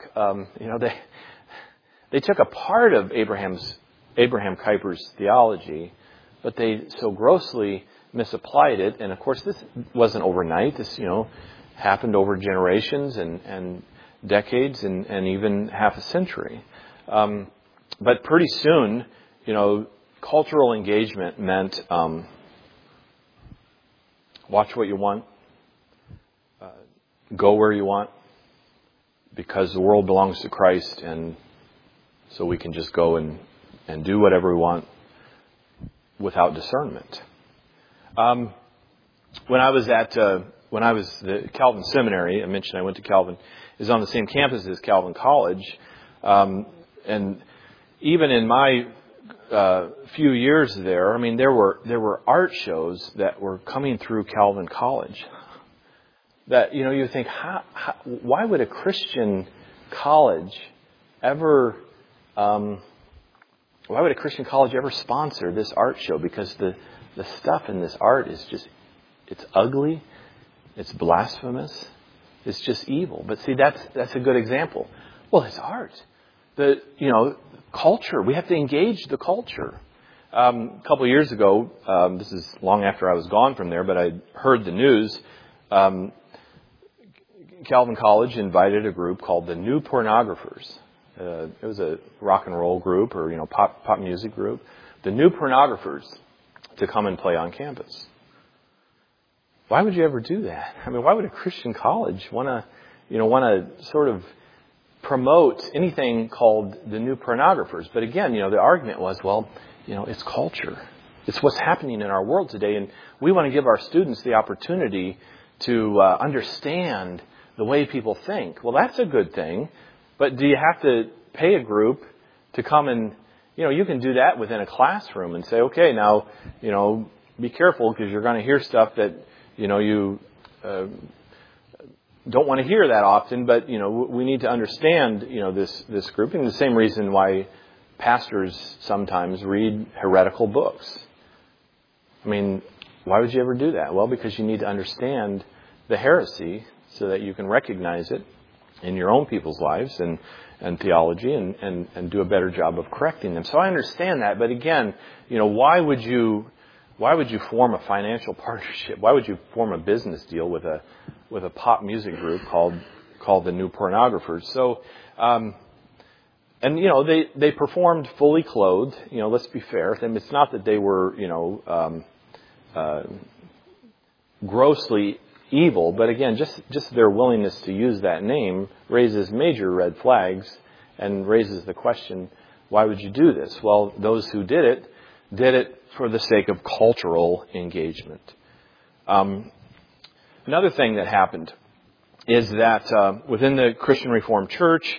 They took a part of Abraham Kuyper's theology, but they so grossly misapplied it. And of course, this wasn't overnight. This, happened over generations and decades and even half a century. But pretty soon, cultural engagement meant watch what you want, go where you want, because the world belongs to Christ, and so we can just go and do whatever we want without discernment. When I was the Calvin Seminary, I mentioned I went to Calvin, is on the same campus as Calvin College, and even in my few years there, there were art shows that were coming through Calvin College. That you think, why would a Christian college ever? Why would a Christian college ever sponsor this art show? Because the stuff in this art is it's ugly, it's blasphemous, it's just evil. But see, that's a good example. Well, it's art. Culture. We have to engage the culture. A couple of years ago, this is long after I was gone from there, but I heard the news. Calvin College invited a group called the New Pornographers. It was a rock and roll group or, pop music group. The New Pornographers to come and play on campus. Why would you ever do that? Why would a Christian college want to sort of promote anything called the New Pornographers? But again, the argument was, well, it's culture. It's what's happening in our world today. And we want to give our students the opportunity to understand the way people think. Well, that's a good thing. But do you have to pay a group to come and, you can do that within a classroom and say, okay, now, be careful because you're going to hear stuff that, you don't want to hear that often, but, we need to understand, this grouping. The same reason why pastors sometimes read heretical books. I mean, why would you ever do that? Well, because you need to understand the heresy so that you can recognize it in your own people's lives and theology and do a better job of correcting them. So I understand that. But again, why would you form a financial partnership? Why would you form a business deal with a pop music group called the New Pornographers? So, they performed fully clothed. Let's be fair. And it's not that they were, grossly evil, but again, just their willingness to use that name raises major red flags and raises the question, why would you do this? Well, those who did it for the sake of cultural engagement. Another thing that happened is that within the Christian Reformed Church,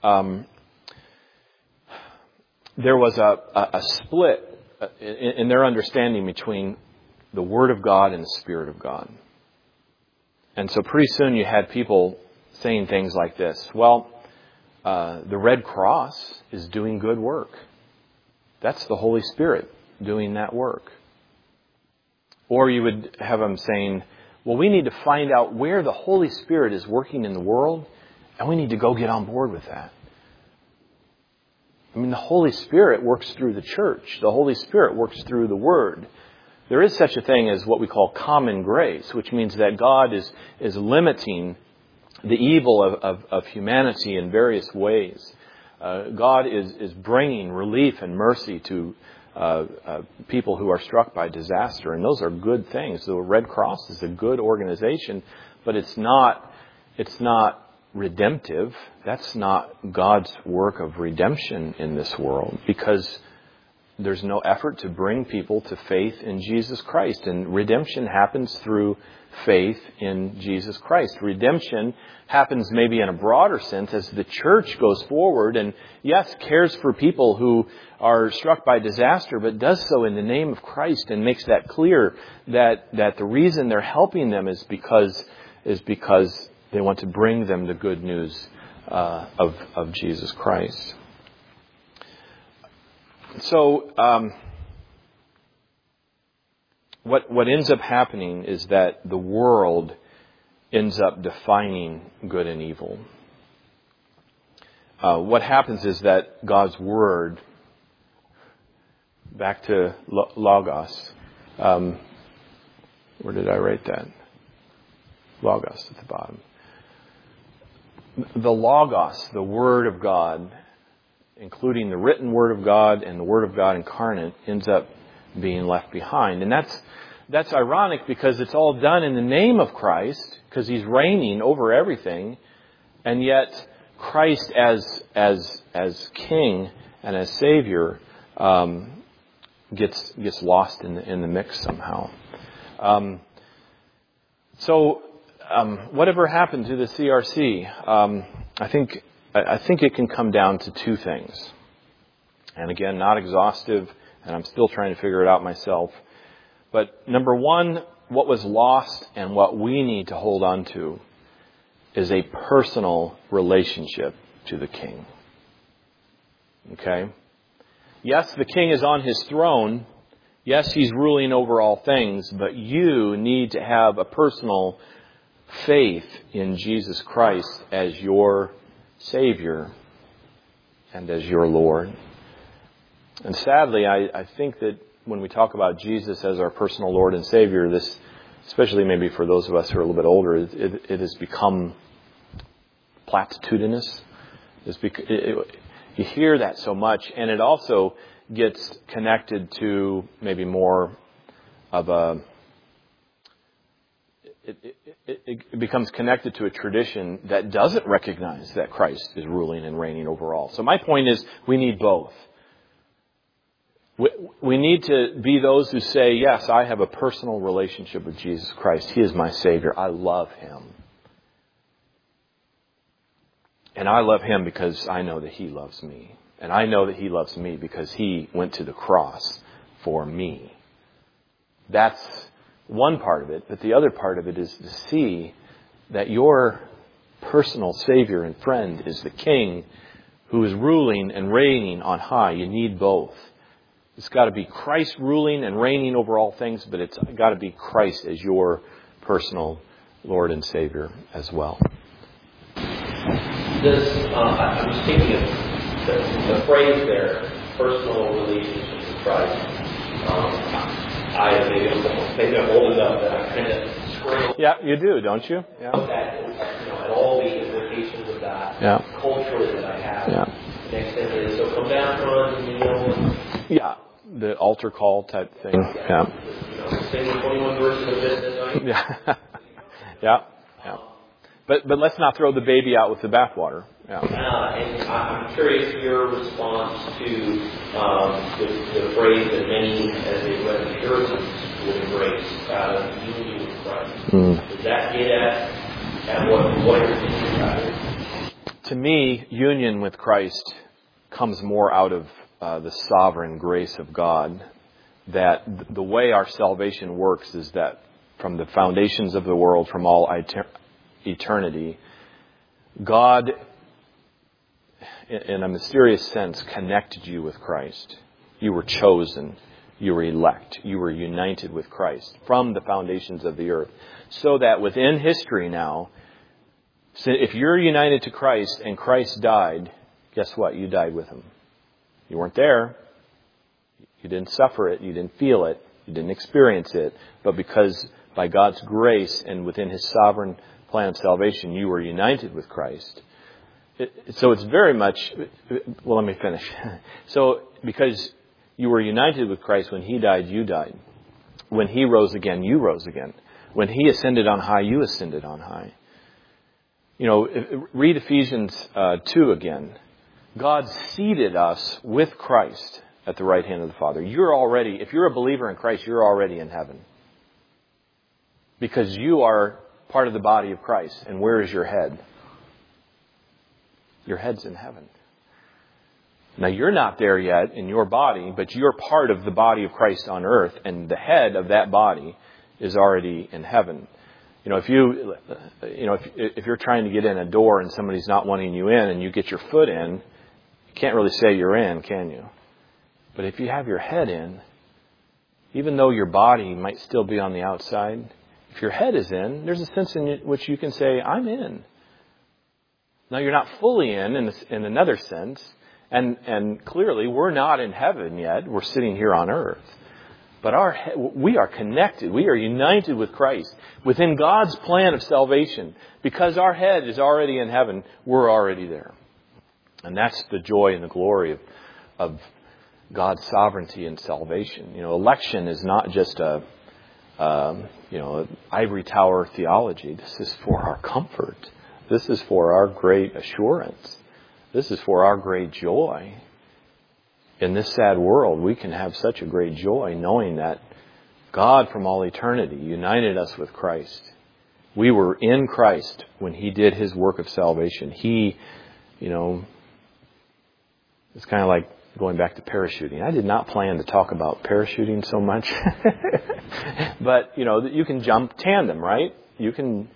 there was a split in their understanding between the Word of God and the Spirit of God. And so pretty soon you had people saying things like this. Well, the Red Cross is doing good work. That's the Holy Spirit doing that work. Or you would have them saying, well, we need to find out where the Holy Spirit is working in the world, and we need to go get on board with that. I mean, the Holy Spirit works through the church. The Holy Spirit works through the Word. There is such a thing as what we call common grace, which means that God is limiting the evil of humanity in various ways. God is bringing relief and mercy to people who are struck by disaster, and those are good things. The Red Cross is a good organization, but it's not redemptive. That's not God's work of redemption in this world, because there's no effort to bring people to faith in Jesus Christ. And redemption happens through faith in Jesus Christ. Redemption happens maybe in a broader sense as the church goes forward and, yes, cares for people who are struck by disaster, but does so in the name of Christ and makes that clear that the reason they're helping them is because they want to bring them the good news of Jesus Christ. So, what ends up happening is that the world ends up defining good and evil. What happens is that God's Word, back to Logos, where did I write that? Logos at the bottom. The Logos, the Word of God, including the written Word of God and the Word of God incarnate, ends up being left behind. And that's ironic because it's all done in the name of Christ, because He's reigning over everything, and yet Christ as King and as Savior gets lost in the mix somehow. Whatever happened to the CRC? I think it can come down to two things. And again, not exhaustive, and I'm still trying to figure it out myself. But number one, what was lost and what we need to hold on to is a personal relationship to the King. Okay? Yes, the King is on His throne. Yes, He's ruling over all things, but you need to have a personal faith in Jesus Christ as your Savior and as your Lord. And sadly, I think that when we talk about Jesus as our personal Lord and Savior, this, especially maybe for those of us who are a little bit older, it has become platitudinous. You hear that so much, and it also gets connected to maybe more of a... It becomes connected to a tradition that doesn't recognize that Christ is ruling and reigning over all. So my point is, we need both. We need to be those who say, yes, I have a personal relationship with Jesus Christ. He is my Savior. I love Him. And I love Him because I know that He loves me. And I know that He loves me because He went to the cross for me. That's one part of it, but the other part of it is to see that your personal Savior and friend is the King who is ruling and reigning on high. You need both. It's got to be Christ ruling and reigning over all things, but it's got to be Christ as your personal Lord and Savior as well. I'm just thinking of the phrase there, personal relationship with Christ. Maybe I'm old enough that I kind of scramble. Yeah, you do, don't you? Yeah. And all the implications of that culturally that I have. Yeah. Next thing is, so come down front, kneel. Yeah, the altar call type thing. Yeah. Sing 21 verses of this night. Yeah. Yeah. But let's not throw the baby out with the bathwater. Yeah. And I'm curious your response to the phrase that many, as they read the Puritans, would embrace, unity with Christ. Does that get at what you're thinking about it? To me, union with Christ comes more out of the sovereign grace of God. That the way our salvation works is that from the foundations of the world, from all eternity, God, in a mysterious sense, connected you with Christ. You were chosen. You were elect. You were united with Christ from the foundations of the earth. So that within history now, if you're united to Christ and Christ died, guess what? You died with Him. You weren't there. You didn't suffer it. You didn't feel it. You didn't experience it. But because by God's grace and within His sovereign plan of salvation, you were united with Christ. So it's very much, well, let me finish. So because you were united with Christ, when He died, you died. When He rose again, you rose again. When He ascended on high, you ascended on high. Read Ephesians 2 again. God seated us with Christ at the right hand of the Father. If you're a believer in Christ, you're already in heaven. Because you are part of the body of Christ. And where is your head? Your head's in heaven. Now, you're not there yet in your body, but you're part of the body of Christ on earth, and the head of that body is already in heaven. If you're trying to get in a door and somebody's not wanting you in, and you get your foot in, you can't really say you're in, can you? But if you have your head in, even though your body might still be on the outside, if your head is in, there's a sense in which you can say, I'm in. Now, you're not fully in another sense. And clearly, we're not in heaven yet. We're sitting here on earth. But we are connected. We are united with Christ. Within God's plan of salvation, because our head is already in heaven, we're already there. And that's the joy and the glory of God's sovereignty and salvation. Election is not just ivory tower theology. This is for our comfort. This is for our great assurance. This is for our great joy. In this sad world, we can have such a great joy knowing that God from all eternity united us with Christ. We were in Christ when He did His work of salvation. It's kind of like going back to parachuting. I did not plan to talk about parachuting so much. But, you can jump tandem, right? You can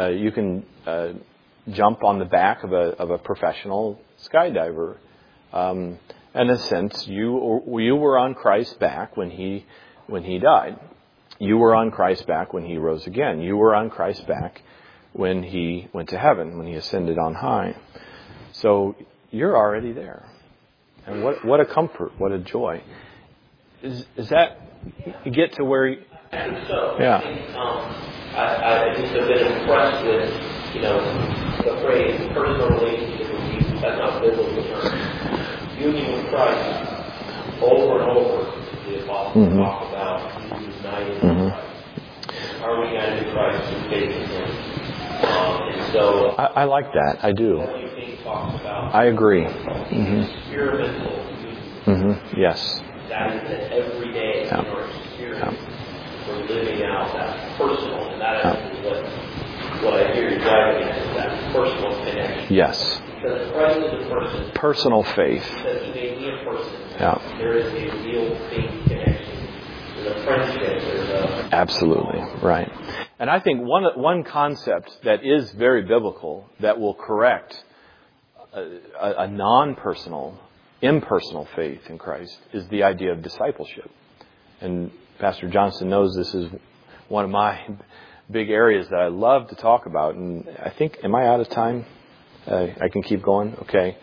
jump on the back of a professional skydiver. In a sense, you were on Christ's back when he died. You were on Christ's back when He rose again. You were on Christ's back when He went to heaven, when He ascended on high. So you're already there. And what a comfort, what a joy. Is that you get to where you... I think so. Yeah. I just have been impressed with, the phrase personal relationship with Jesus. That's not a biblical term. Union with Christ, over and over, the apostles talk about united with Christ. Are we united with Christ through faith in Him? And so... I like that. I do. Talks about I agree. Experimental union. Yes. That is that every day in our experience, we're living out that personal, and that is what I hear you driving at, is that personal connection. Yes. Because Christ is a person. Personal faith. Because He made me a person. Yeah. There is a real faith connection. There's a friendship. There's a... Absolutely. Right. And I think one concept that is very biblical that will correct a non-personal, impersonal faith in Christ is the idea of discipleship. And Pastor Johnston knows this is one of my big areas that I love to talk about. And I think, am I out of time? I can keep going? Okay.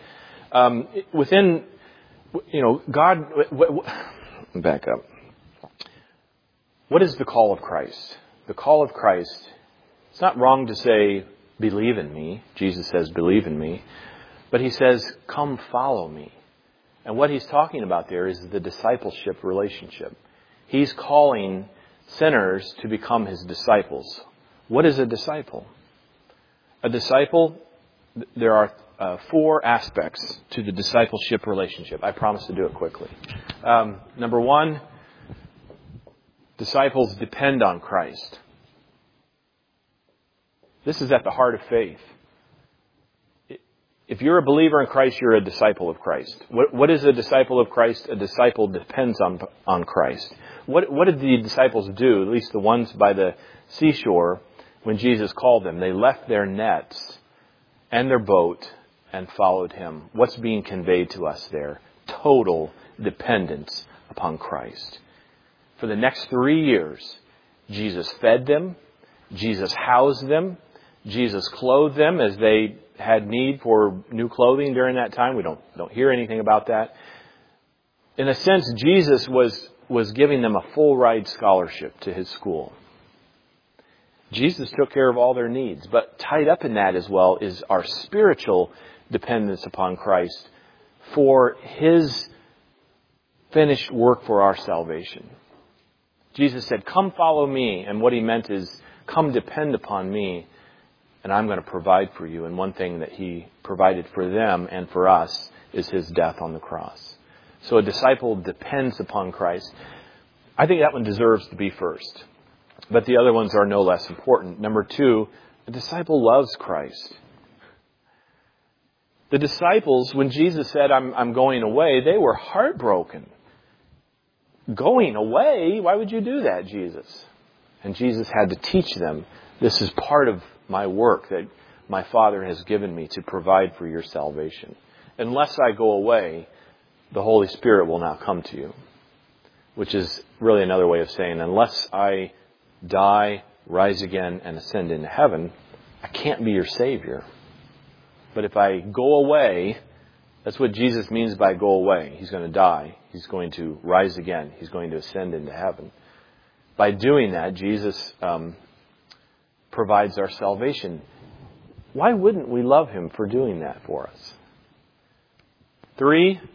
God, back up. What is the call of Christ? The call of Christ, it's not wrong to say, believe in me. Jesus says, believe in me. But he says, come follow me. And what he's talking about there is the discipleship relationship. He's calling sinners to become his disciples. What is a disciple? A disciple, there are 4 aspects to the discipleship relationship. I promise to do it quickly. Number 1, disciples depend on Christ. This is at the heart of faith. If you're a believer in Christ, you're a disciple of Christ. What is a disciple of Christ? A disciple depends on Christ. What did the disciples do, at least the ones by the seashore, when Jesus called them? They left their nets and their boat and followed him. What's being conveyed to us there? Total dependence upon Christ. For the next 3 years, Jesus fed them, Jesus housed them, Jesus clothed them as they had need for new clothing during that time. We don't hear anything about that. In a sense, Jesus was giving them a full ride scholarship to his school. Jesus took care of all their needs, but tied up in that as well is our spiritual dependence upon Christ for his finished work for our salvation. Jesus said, come follow me. And what he meant is, come depend upon me, and I'm going to provide for you. And one thing that he provided for them and for us is his death on the cross. So a disciple depends upon Christ. I think that one deserves to be first. But the other ones are no less important. Number 2, a disciple loves Christ. The disciples, when Jesus said, I'm going away, they were heartbroken. Going away? Why would you do that, Jesus? And Jesus had to teach them, this is part of my work that my Father has given me to provide for your salvation. Unless I go away, the Holy Spirit will not come to you. Which is really another way of saying, unless I die, rise again, and ascend into heaven, I can't be your Savior. But if I go away, that's what Jesus means by go away. He's going to die. He's going to rise again. He's going to ascend into heaven. By doing that, Jesus provides our salvation. Why wouldn't we love him for doing that for us? 3,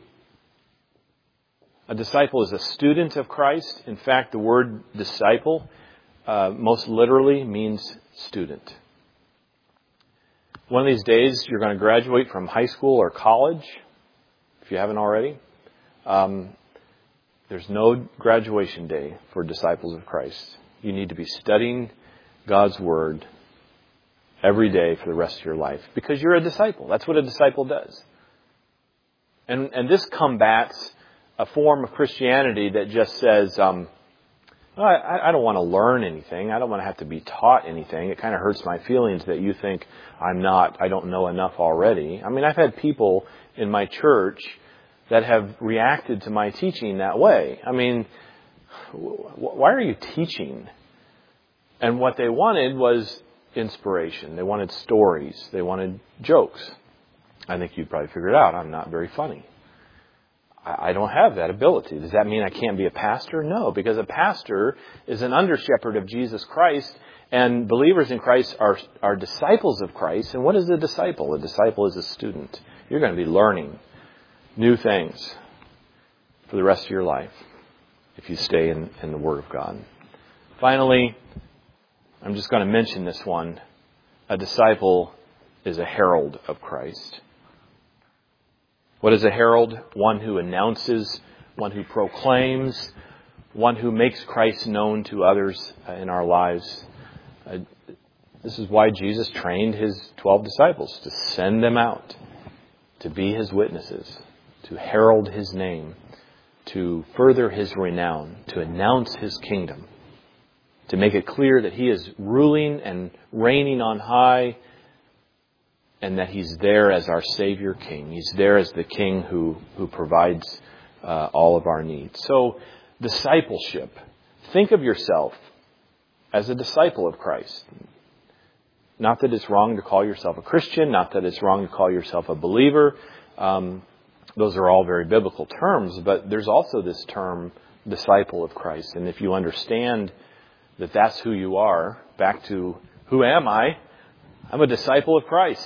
a disciple is a student of Christ. In fact, the word disciple most literally means student. One of these days, you're going to graduate from high school or college, if you haven't already. There's no graduation day for disciples of Christ. You need to be studying God's Word every day for the rest of your life because you're a disciple. That's what a disciple does. And this combats a form of Christianity that just says, I don't want to learn anything. I don't want to have to be taught anything. It kind of hurts my feelings that you think I don't know enough already. I mean, I've had people in my church that have reacted to my teaching that way. I mean, why are you teaching? And what they wanted was inspiration. They wanted stories. They wanted jokes. I think you'd probably figure it out. I'm not very funny. I don't have that ability. Does that mean I can't be a pastor? No, because a pastor is an under-shepherd of Jesus Christ, and believers in Christ are disciples of Christ. And what is a disciple? A disciple is a student. You're going to be learning new things for the rest of your life if you stay in the Word of God. Finally, I'm just going to mention this one. A disciple is a herald of Christ. What is a herald? One who announces, one who proclaims, one who makes Christ known to others in our lives. This is why Jesus trained his 12 disciples to send them out, to be his witnesses, to herald his name, to further his renown, to announce his kingdom, to make it clear that He is ruling and reigning on high, and that He's there as our Savior King. He's there as the King who provides all of our needs. So, discipleship. Think of yourself as a disciple of Christ. Not that it's wrong to call yourself a Christian, not that it's wrong to call yourself a believer. Those are all very biblical terms, but there's also this term, disciple of Christ. And if you understand that that's who you are, back to who am I? I'm a disciple of Christ.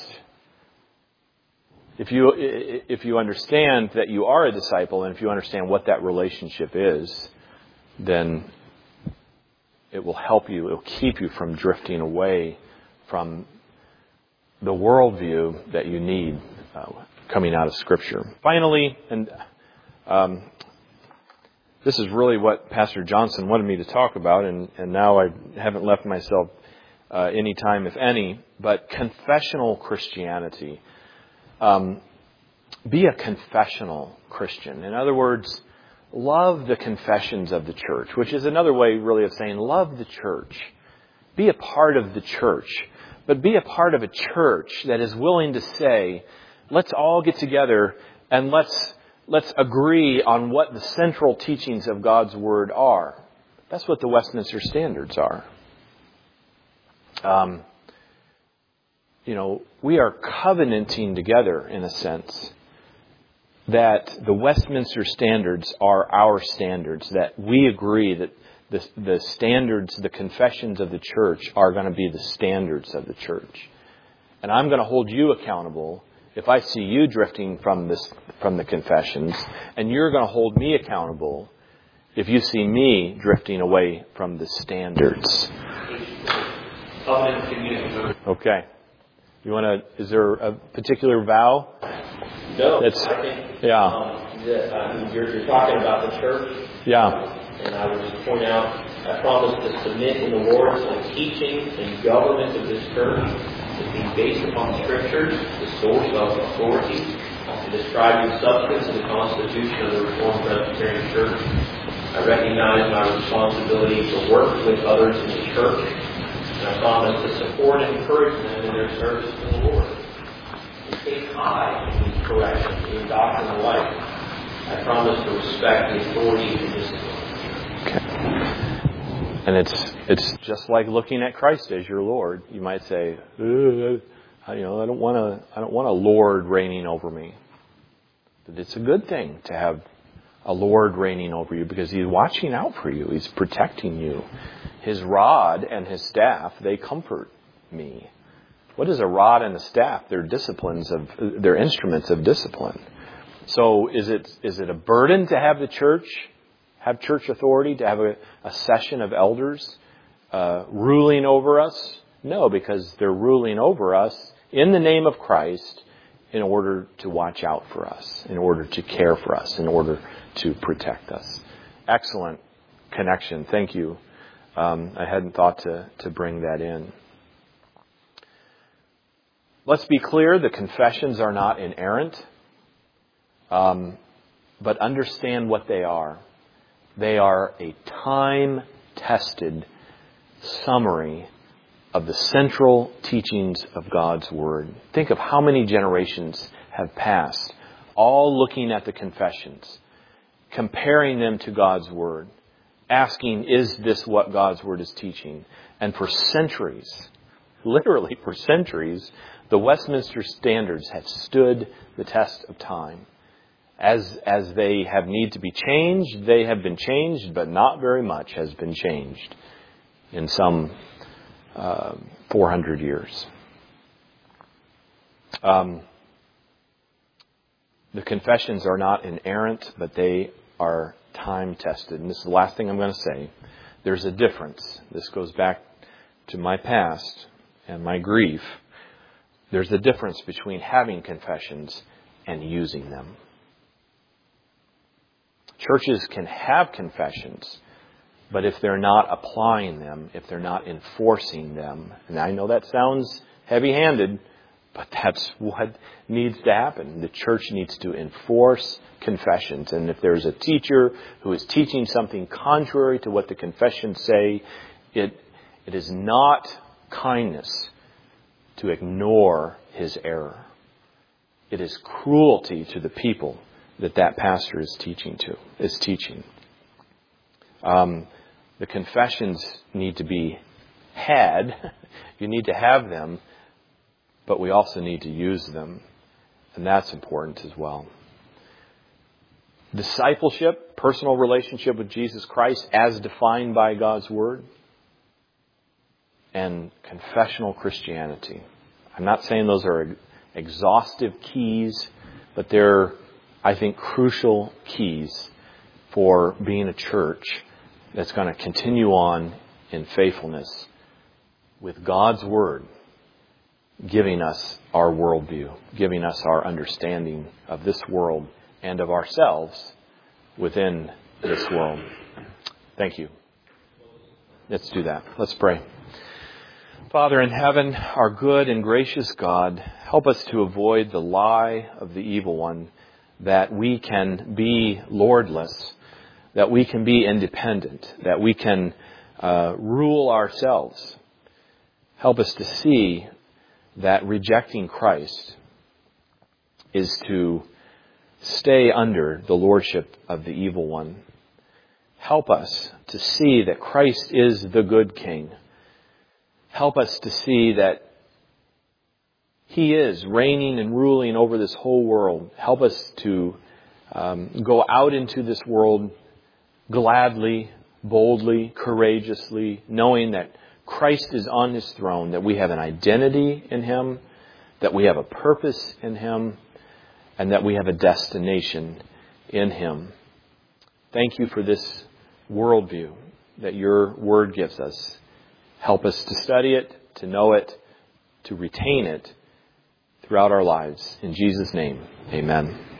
If you understand that you are a disciple, and if you understand what that relationship is, then it will help you, it will keep you from drifting away from the worldview that you need coming out of Scripture. Finally, and this is really what Pastor Johnson wanted me to talk about, and now I haven't left myself any time, if any, but confessional Christianity. Be a confessional Christian. In other words, love the confessions of the church, which is another way really of saying love the church. Be a part of the church, but be a part of a church that is willing to say, let's all get together and let's agree on what the central teachings of God's Word are. That's what the Westminster Standards are. We are covenanting together in a sense that the Westminster Standards are our standards, that we agree that the standards, the confessions of the church are going to be the standards of the church. And I'm going to hold you accountable if I see you drifting from the confessions, and you're going to hold me accountable if you see me drifting away from the standards. Okay. Is there a particular vow? No. I think, you're talking about the church. Yeah. And I would just point out, I promise to submit in the Lord to the teaching and government of this church to be based upon Scriptures, the source of authority, to describe the substance and the constitution of the Reformed Presbyterian Church. I recognize my responsibility to work with others in the church, and I promise to support and encourage them in their service to the Lord. In case I need correction in doctrine and life, I promise to respect the authority and discipline. And it's just like looking at Christ as your Lord. You might say, I don't want a Lord reigning over me. But it's a good thing to have a Lord reigning over you because He's watching out for you. He's protecting you. His rod and His staff, they comfort me. What is a rod and a staff? They're they're instruments of discipline. So is it a burden to have the church? Have church authority, to have a session of elders ruling over us? No, because they're ruling over us in the name of Christ in order to watch out for us, in order to care for us, in order to protect us. Excellent connection. Thank you. I hadn't thought to bring that in. Let's be clear, the confessions are not inerrant, but understand what they are. They are a time-tested summary of the central teachings of God's Word. Think of how many generations have passed, all looking at the confessions, comparing them to God's Word, asking, is this what God's Word is teaching? And for centuries, literally for centuries, the Westminster Standards have stood the test of time. As they have need to be changed, they have been changed, but not very much has been changed in some 400 years. The confessions are not inerrant, but they are time-tested. And this is the last thing I'm going to say. There's a difference. This goes back to my past and my grief. There's a difference between having confessions and using them. Churches can have confessions, but if they're not applying them, if they're not enforcing them, and I know that sounds heavy-handed, but that's what needs to happen. The church needs to enforce confessions. And if there's a teacher who is teaching something contrary to what the confessions say, It is not kindness to ignore his error. It is cruelty to the people that pastor is teaching. The confessions need to be had. You need to have them, but we also need to use them. And that's important as well. Discipleship, personal relationship with Jesus Christ as defined by God's Word, and confessional Christianity. I'm not saying those are exhaustive keys, but they're, I think, crucial keys for being a church that's going to continue on in faithfulness with God's Word giving us our worldview, giving us our understanding of this world and of ourselves within this world. Thank you. Let's do that. Let's pray. Father in heaven, our good and gracious God, help us to avoid the lie of the evil one that we can be lordless, that we can be independent, that we can rule ourselves. Help us to see that rejecting Christ is to stay under the lordship of the evil one. Help us to see that Christ is the good King. Help us to see that He is reigning and ruling over this whole world. Help us to go out into this world gladly, boldly, courageously, knowing that Christ is on His throne, that we have an identity in Him, that we have a purpose in Him, and that we have a destination in Him. Thank you for this worldview that your Word gives us. Help us to study it, to know it, to retain it throughout our lives. In Jesus' name, amen.